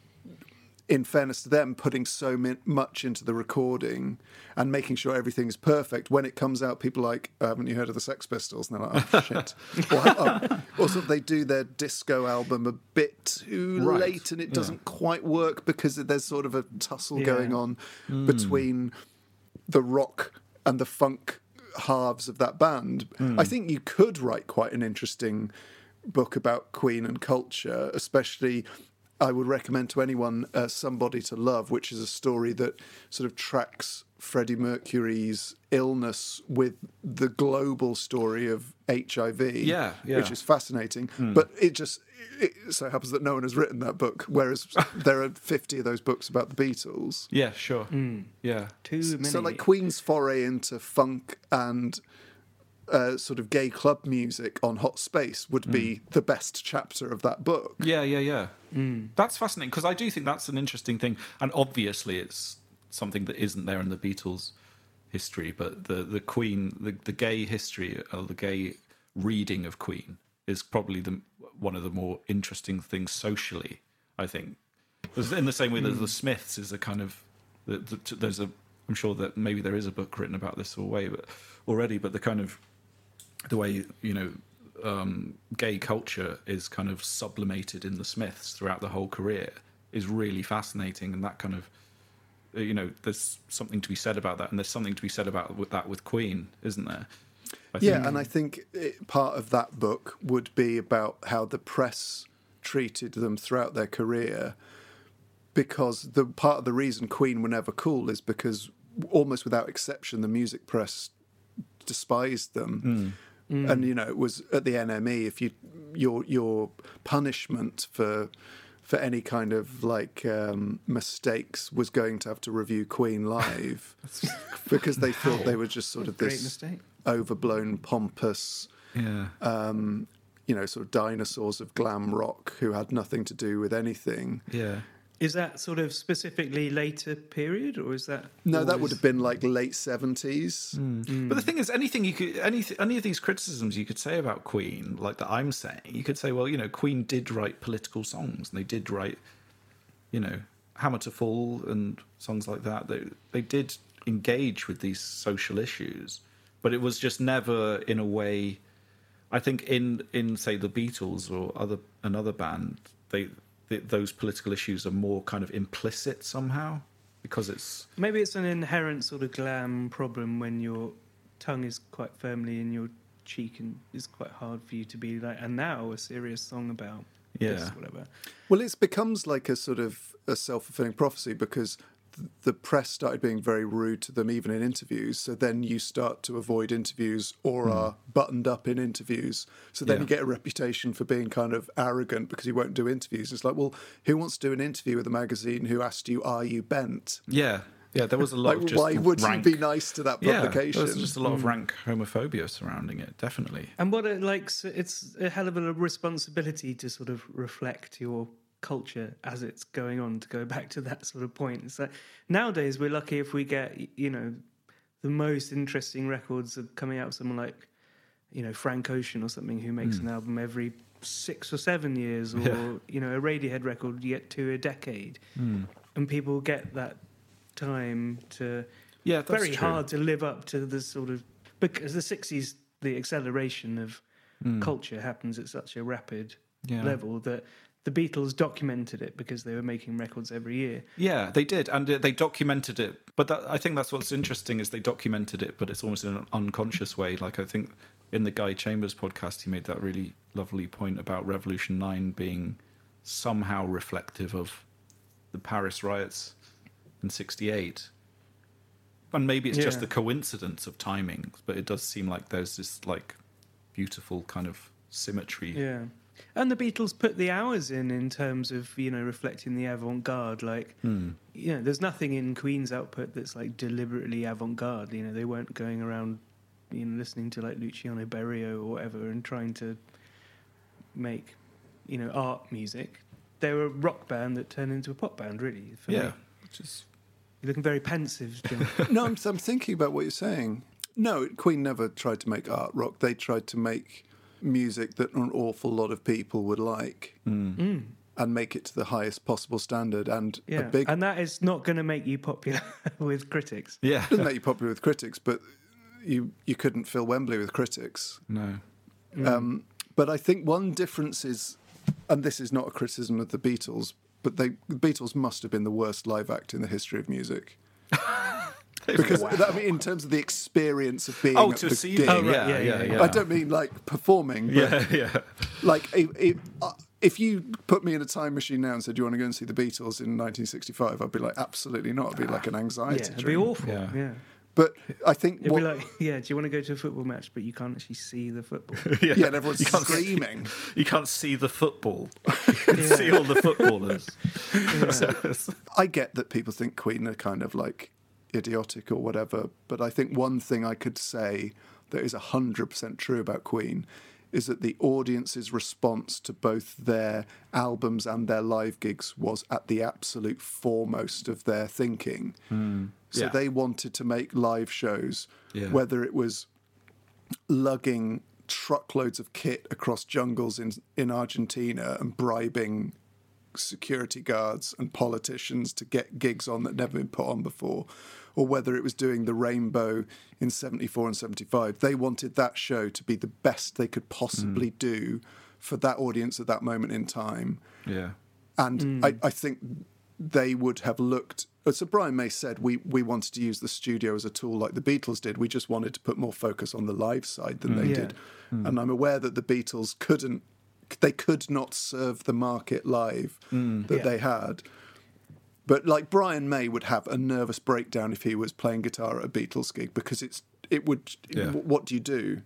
in fairness to them, putting so much into the recording and making sure everything's perfect, when it comes out, people are like, haven't you heard of the Sex Pistols? And they're like, oh, shit. Or sort of they do their disco album a bit too late and it doesn't quite work because there's sort of a tussle going on between the rock and the funk halves of that band. I think you could write quite an interesting book about Queen and culture, especially... I would recommend to anyone Somebody to Love, which is a story that sort of tracks Freddie Mercury's illness with the global story of HIV, which is fascinating. But it so happens that no one has written that book, whereas there are 50 of those books about the Beatles. Yeah, sure. Yeah. Too many. So like Queen's foray into funk and sort of gay club music on Hot Space would be the best chapter of that book. Yeah. That's fascinating, because I do think that's an interesting thing. And obviously it's something that isn't there in the Beatles' history, but the Queen, the gay history, or the gay reading of Queen is probably one of the more interesting things socially, I think. In the same way that the Smiths is a kind of... I'm sure that maybe there is a book written about this already, but the kind of... the way, gay culture is kind of sublimated in the Smiths throughout the whole career is really fascinating, and that kind of... there's something to be said about that, and there's something to be said about that with Queen, isn't there? And I think part of that book would be about how the press treated them throughout their career, because the part of the reason Queen were never cool is because almost without exception the music press despised them. And it was at the NME, if your punishment for any kind of mistakes was going to have to review Queen live because they thought they were just sort of this overblown, pompous, sort of dinosaurs of glam rock who had nothing to do with anything. Yeah. Is that sort of specifically later period, or is that... No, that would have been like late 70s. But the thing is, any of these criticisms you could say about Queen, like that I'm saying, you could say, well, Queen did write political songs, and they did write, Hammer to Fall and songs like that. They did engage with these social issues, but it was just never in a way... I think in say, the Beatles or another band, those political issues are more kind of implicit somehow, because it's... Maybe it's an inherent sort of glam problem when your tongue is quite firmly in your cheek, and it's quite hard for you to be like, and now a serious song about this, whatever. Well, it becomes like a sort of a self-fulfilling prophecy, because the press started being very rude to them, even in interviews. So then you start to avoid interviews or are buttoned up in interviews. So then you get a reputation for being kind of arrogant because you won't do interviews. It's like, well, who wants to do an interview with a magazine who asked you, are you bent? Yeah, there was a lot of just why would rank... you be nice to that publication? Yeah, there was just a lot of rank homophobia surrounding it, definitely. And what it's a hell of a responsibility to sort of reflect your culture as it's going on, to go back to that sort of point. It's like nowadays we're lucky if we get the most interesting records of coming out of someone like Frank Ocean or something, who makes an album every 6 or 7 years, or a Radiohead record you get 2 a decade, and people get that time to that's very true. hard to live up to the sort of, because the 60s, the acceleration of culture happens at such a rapid level that the Beatles documented it because they were making records every year. Yeah, they did, and they documented it. But I think that's what's interesting, is they documented it, but it's almost in an unconscious way. Like, I think in the Guy Chambers podcast, he made that really lovely point about Revolution 9 being somehow reflective of the Paris riots in '68. And maybe it's just the coincidence of timings, but it does seem like there's this beautiful kind of symmetry. Yeah. And the Beatles put the hours in terms of, reflecting the avant-garde. There's nothing in Queen's output that's deliberately avant-garde. They weren't going around, listening to Luciano Berio or whatever and trying to make, art music. They were a rock band that turned into a pop band, really. For me. Which is... You're looking very pensive, John. No, I'm thinking about what you're saying. No, Queen never tried to make art rock. They tried to make music that an awful lot of people would like and make it to the highest possible standard. And and that is not going to make you popular with critics. It doesn't make you popular with critics, but you couldn't fill Wembley with critics. No. But I think one difference is, and this is not a criticism of the Beatles, but the Beatles must have been the worst live act in the history of music. Because in terms of the experience of being at the gig, I don't mean performing, but if you put me in a time machine now and said, do you want to go and see the Beatles in 1965? I'd be like, absolutely not. It'd be like an anxiety It'd be dream. awful. Yeah. But I think... It'd be like, do you want to go to a football match, but you can't actually see the football? Yeah, and everyone's screaming. You can't see the football. You can see all the footballers. I get that people think Queen are kind of like idiotic or whatever, but I think one thing I could say that is 100% true about Queen is that the audience's response to both their albums and their live gigs was at the absolute foremost of their thinking. So they wanted to make live shows, whether it was lugging truckloads of kit across jungles in Argentina and bribing security guards and politicians to get gigs on that never been put on before, or whether it was doing the Rainbow in 74 and 75. They wanted that show to be the best they could possibly do for that audience at that moment in time. Yeah. And I think they would have looked... So Brian May said, we wanted to use the studio as a tool like the Beatles did. We just wanted to put more focus on the live side than they did. And I'm aware that the Beatles could not serve the market live that they had. But like Brian May would have a nervous breakdown if he was playing guitar at a Beatles gig, because what do you do?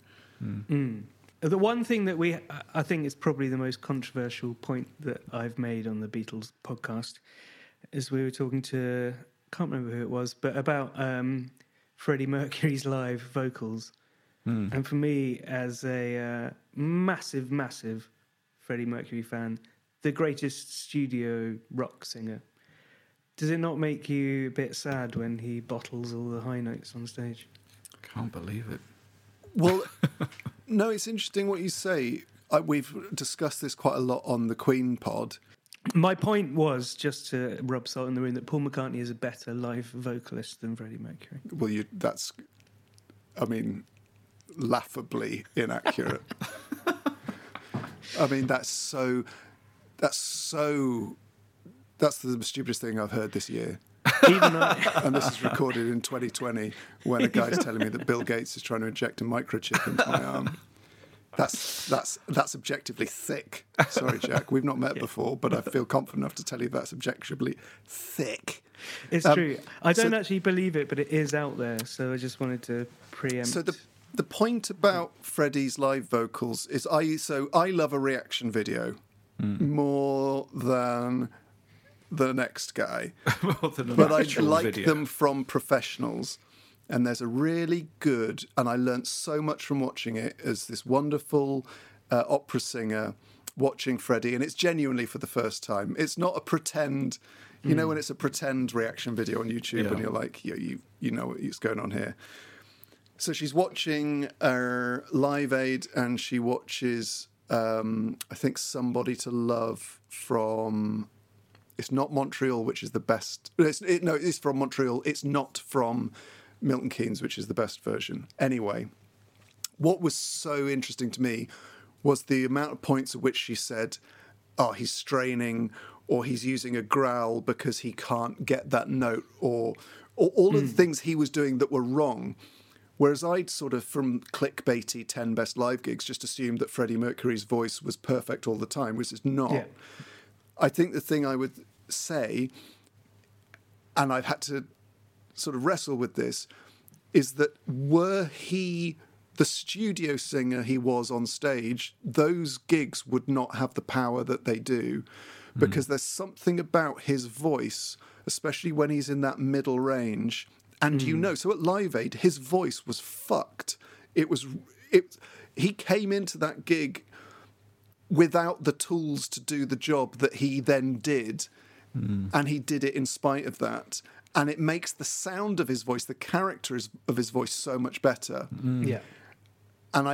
The one thing that I think is probably the most controversial point that I've made on the Beatles podcast is we were talking to, can't remember who it was, but about Freddie Mercury's live vocals. And for me, as a massive, massive Freddie Mercury fan, the greatest studio rock singer, does it not make you a bit sad when he bottles all the high notes on stage? Can't believe it. Well, no, it's interesting what you say. We've discussed this quite a lot on the Queen pod. My point was, just to rub salt in the wound, that Paul McCartney is a better live vocalist than Freddie Mercury. Well, that's laughably inaccurate. I mean, that's the stupidest thing I've heard this year. And this is recorded in 2020 when a guy's telling me that Bill Gates is trying to inject a microchip into my arm. That's objectively thick. Sorry, Jack, we've not met before, but I feel confident enough to tell you that's objectively thick. It's true. I don't actually believe it, but it is out there, so I just wanted to preempt. So the point about Freddie's live vocals is I love a reaction video more than the next guy. But I like them from professionals. And there's a really good, and I learnt so much from watching it, as this wonderful opera singer watching Freddie, and it's genuinely for the first time. It's not a pretend, you know, when it's a pretend reaction video on YouTube, and you're like, you know what's going on here. So she's watching Live Aid, and she watches, I think, Somebody to Love from... It's not Montreal, which is the best... it's from Montreal. It's not from Milton Keynes, which is the best version. Anyway, what was so interesting to me was the amount of points at which she said, oh, he's straining, or he's using a growl because he can't get that note, or all of the things he was doing that were wrong. Whereas I'd sort of, from clickbaity 10 best live gigs, just assumed that Freddie Mercury's voice was perfect all the time, which is not. Yeah. I think the thing I would say, and I've had to sort of wrestle with this, is that were he the studio singer he was on stage, those gigs would not have the power that they do, because there's something about his voice, especially when he's in that middle range. And so at Live Aid, his voice was fucked. He came into that gig without the tools to do the job that he then did, and he did it in spite of that. And it makes the sound of his voice, the character of his voice, so much better. Yeah. And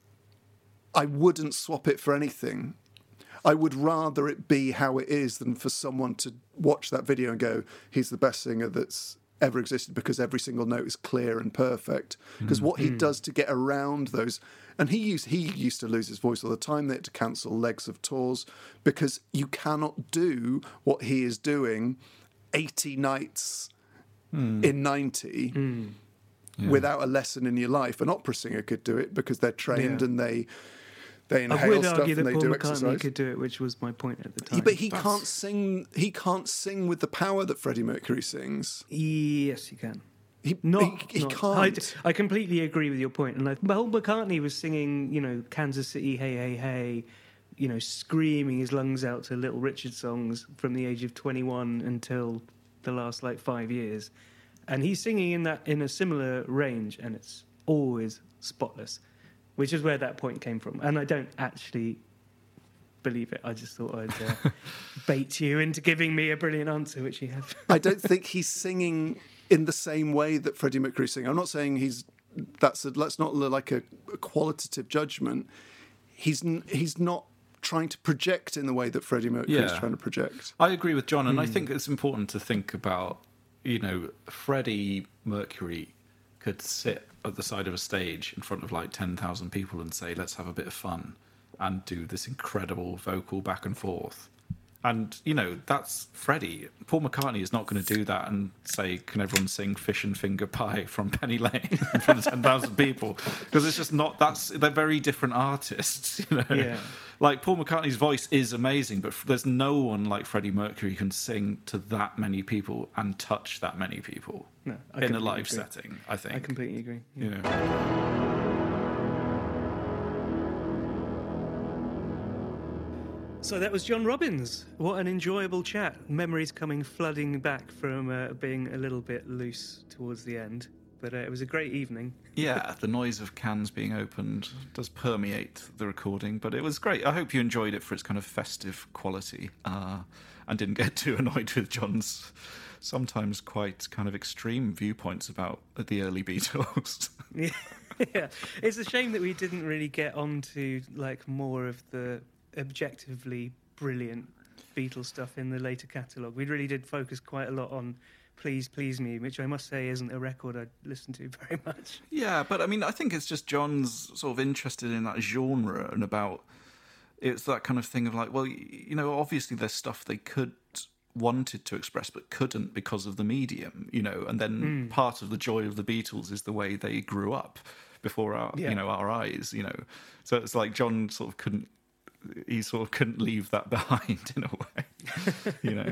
I wouldn't swap it for anything. I would rather it be how it is than for someone to watch that video and go, he's the best singer that's ever existed because every single note is clear and perfect. Because what he does to get around those... And he used to lose his voice all the time. They had to cancel legs of tours because you cannot do what he is doing 80 nights in 90 without a lesson in your life. An opera singer could do it because they're trained and they They inhale I would stuff argue and that they Paul do McCartney exercise. could do it, which was my point at the time. But he can't sing. He can't sing with the power that Freddie Mercury sings. Yes, he can. He Not. can't. I completely agree with your point. And Paul McCartney was singing, Kansas City, Hey, Hey, Hey, screaming his lungs out to Little Richard songs from the age of 21 until the last 5 years. And he's singing in a similar range, and it's always spotless, which is where that point came from. And I don't actually believe it. I just thought I'd bait you into giving me a brilliant answer, which you have. I don't think he's singing in the same way that Freddie Mercury sings. I'm not saying that's not like a qualitative judgment. He's not trying to project in the way that Freddie Mercury is trying to project. I agree with John, and I think it's important to think about, Freddie Mercury could sit at the side of a stage in front of 10,000 people and say, let's have a bit of fun, and do this incredible vocal back and forth. And, that's Freddie. Paul McCartney is not going to do that and say, can everyone sing Fish and Finger Pie from Penny Lane in front of 10,000 people? Because it's just not, they're very different artists, Yeah. Paul McCartney's voice is amazing, but there's no one like Freddie Mercury who can sing to that many people and touch that many people in a live setting, I think. I completely agree. So that was John Robbins. What an enjoyable chat. Memories coming flooding back from being a little bit loose towards the end. But it was a great evening. Yeah, the noise of cans being opened does permeate the recording, but it was great. I hope you enjoyed it for its kind of festive quality and didn't get too annoyed with John's sometimes quite kind of extreme viewpoints about the early Beatles. Yeah, it's a shame that we didn't really get onto more of the objectively brilliant Beatles stuff in the later catalogue. We really did focus quite a lot on Please Please Me, which I must say isn't a record I listen to very much. Yeah, but I think it's just John's sort of interested in that genre and it's that kind of thing of obviously there's stuff they wanted to express but couldn't because of the medium, and then part of the joy of the Beatles is the way they grew up before our our eyes, So it's John sort of couldn't leave that behind in a way,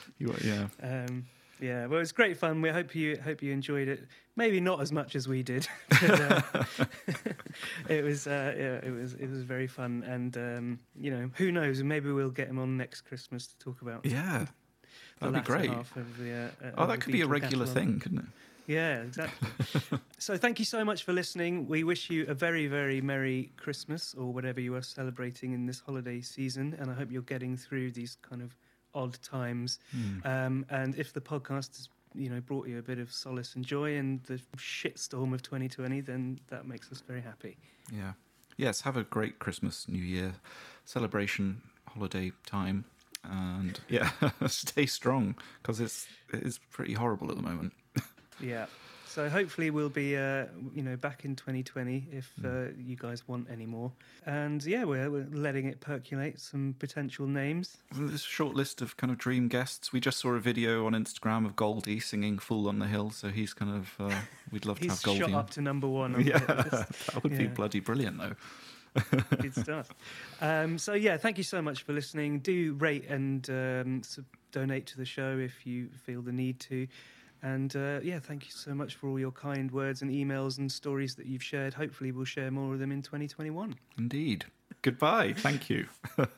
Yeah, well, it was great fun. We hope you enjoyed it. Maybe not as much as we did, but it was very fun. And who knows? Maybe we'll get him on next Christmas to talk about. Yeah, that'd be great. Half of the, that could be a regular thing, couldn't it? Yeah, exactly. So thank you so much for listening. We wish you a very, very Merry Christmas or whatever you are celebrating in this holiday season. And I hope you're getting through these kind of odd times. And if the podcast has brought you a bit of solace and joy in the shitstorm of 2020, then that makes us very happy. Yeah. Yes, have a great Christmas, New Year celebration, holiday time. And stay strong because it is pretty horrible at the moment. Yeah. So hopefully we'll be, back in 2020 if you guys want any more. And we're letting it percolate, some potential names. There's a short list of kind of dream guests. We just saw a video on Instagram of Goldie singing Fool on the Hill, so he's kind of, we'd love to have Goldie. He's shot up to number one. On that would be bloody brilliant, though. Good stuff. Thank you so much for listening. Do rate and donate to the show if you feel the need to. And thank you so much for all your kind words and emails and stories that you've shared. Hopefully we'll share more of them in 2021. Indeed. Goodbye. Thank you.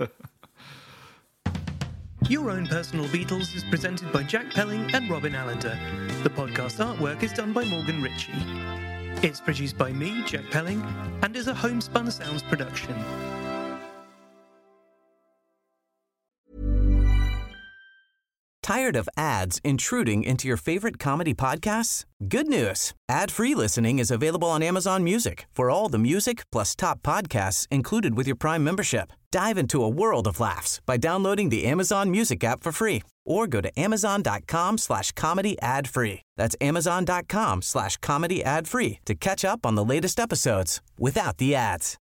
Your Own Personal Beatles is presented by Jack Pelling and Robin Allender. The podcast artwork is done by Morgan Ritchie. It's produced by me, Jack Pelling, and is a Homespun Sounds production. Tired of ads intruding into your favorite comedy podcasts? Good news. Ad-free listening is available on Amazon Music for all the music plus top podcasts included with your Prime membership. Dive into a world of laughs by downloading the Amazon Music app for free or go to amazon.com/comedy ad-free. That's amazon.com/comedy ad-free to catch up on the latest episodes without the ads.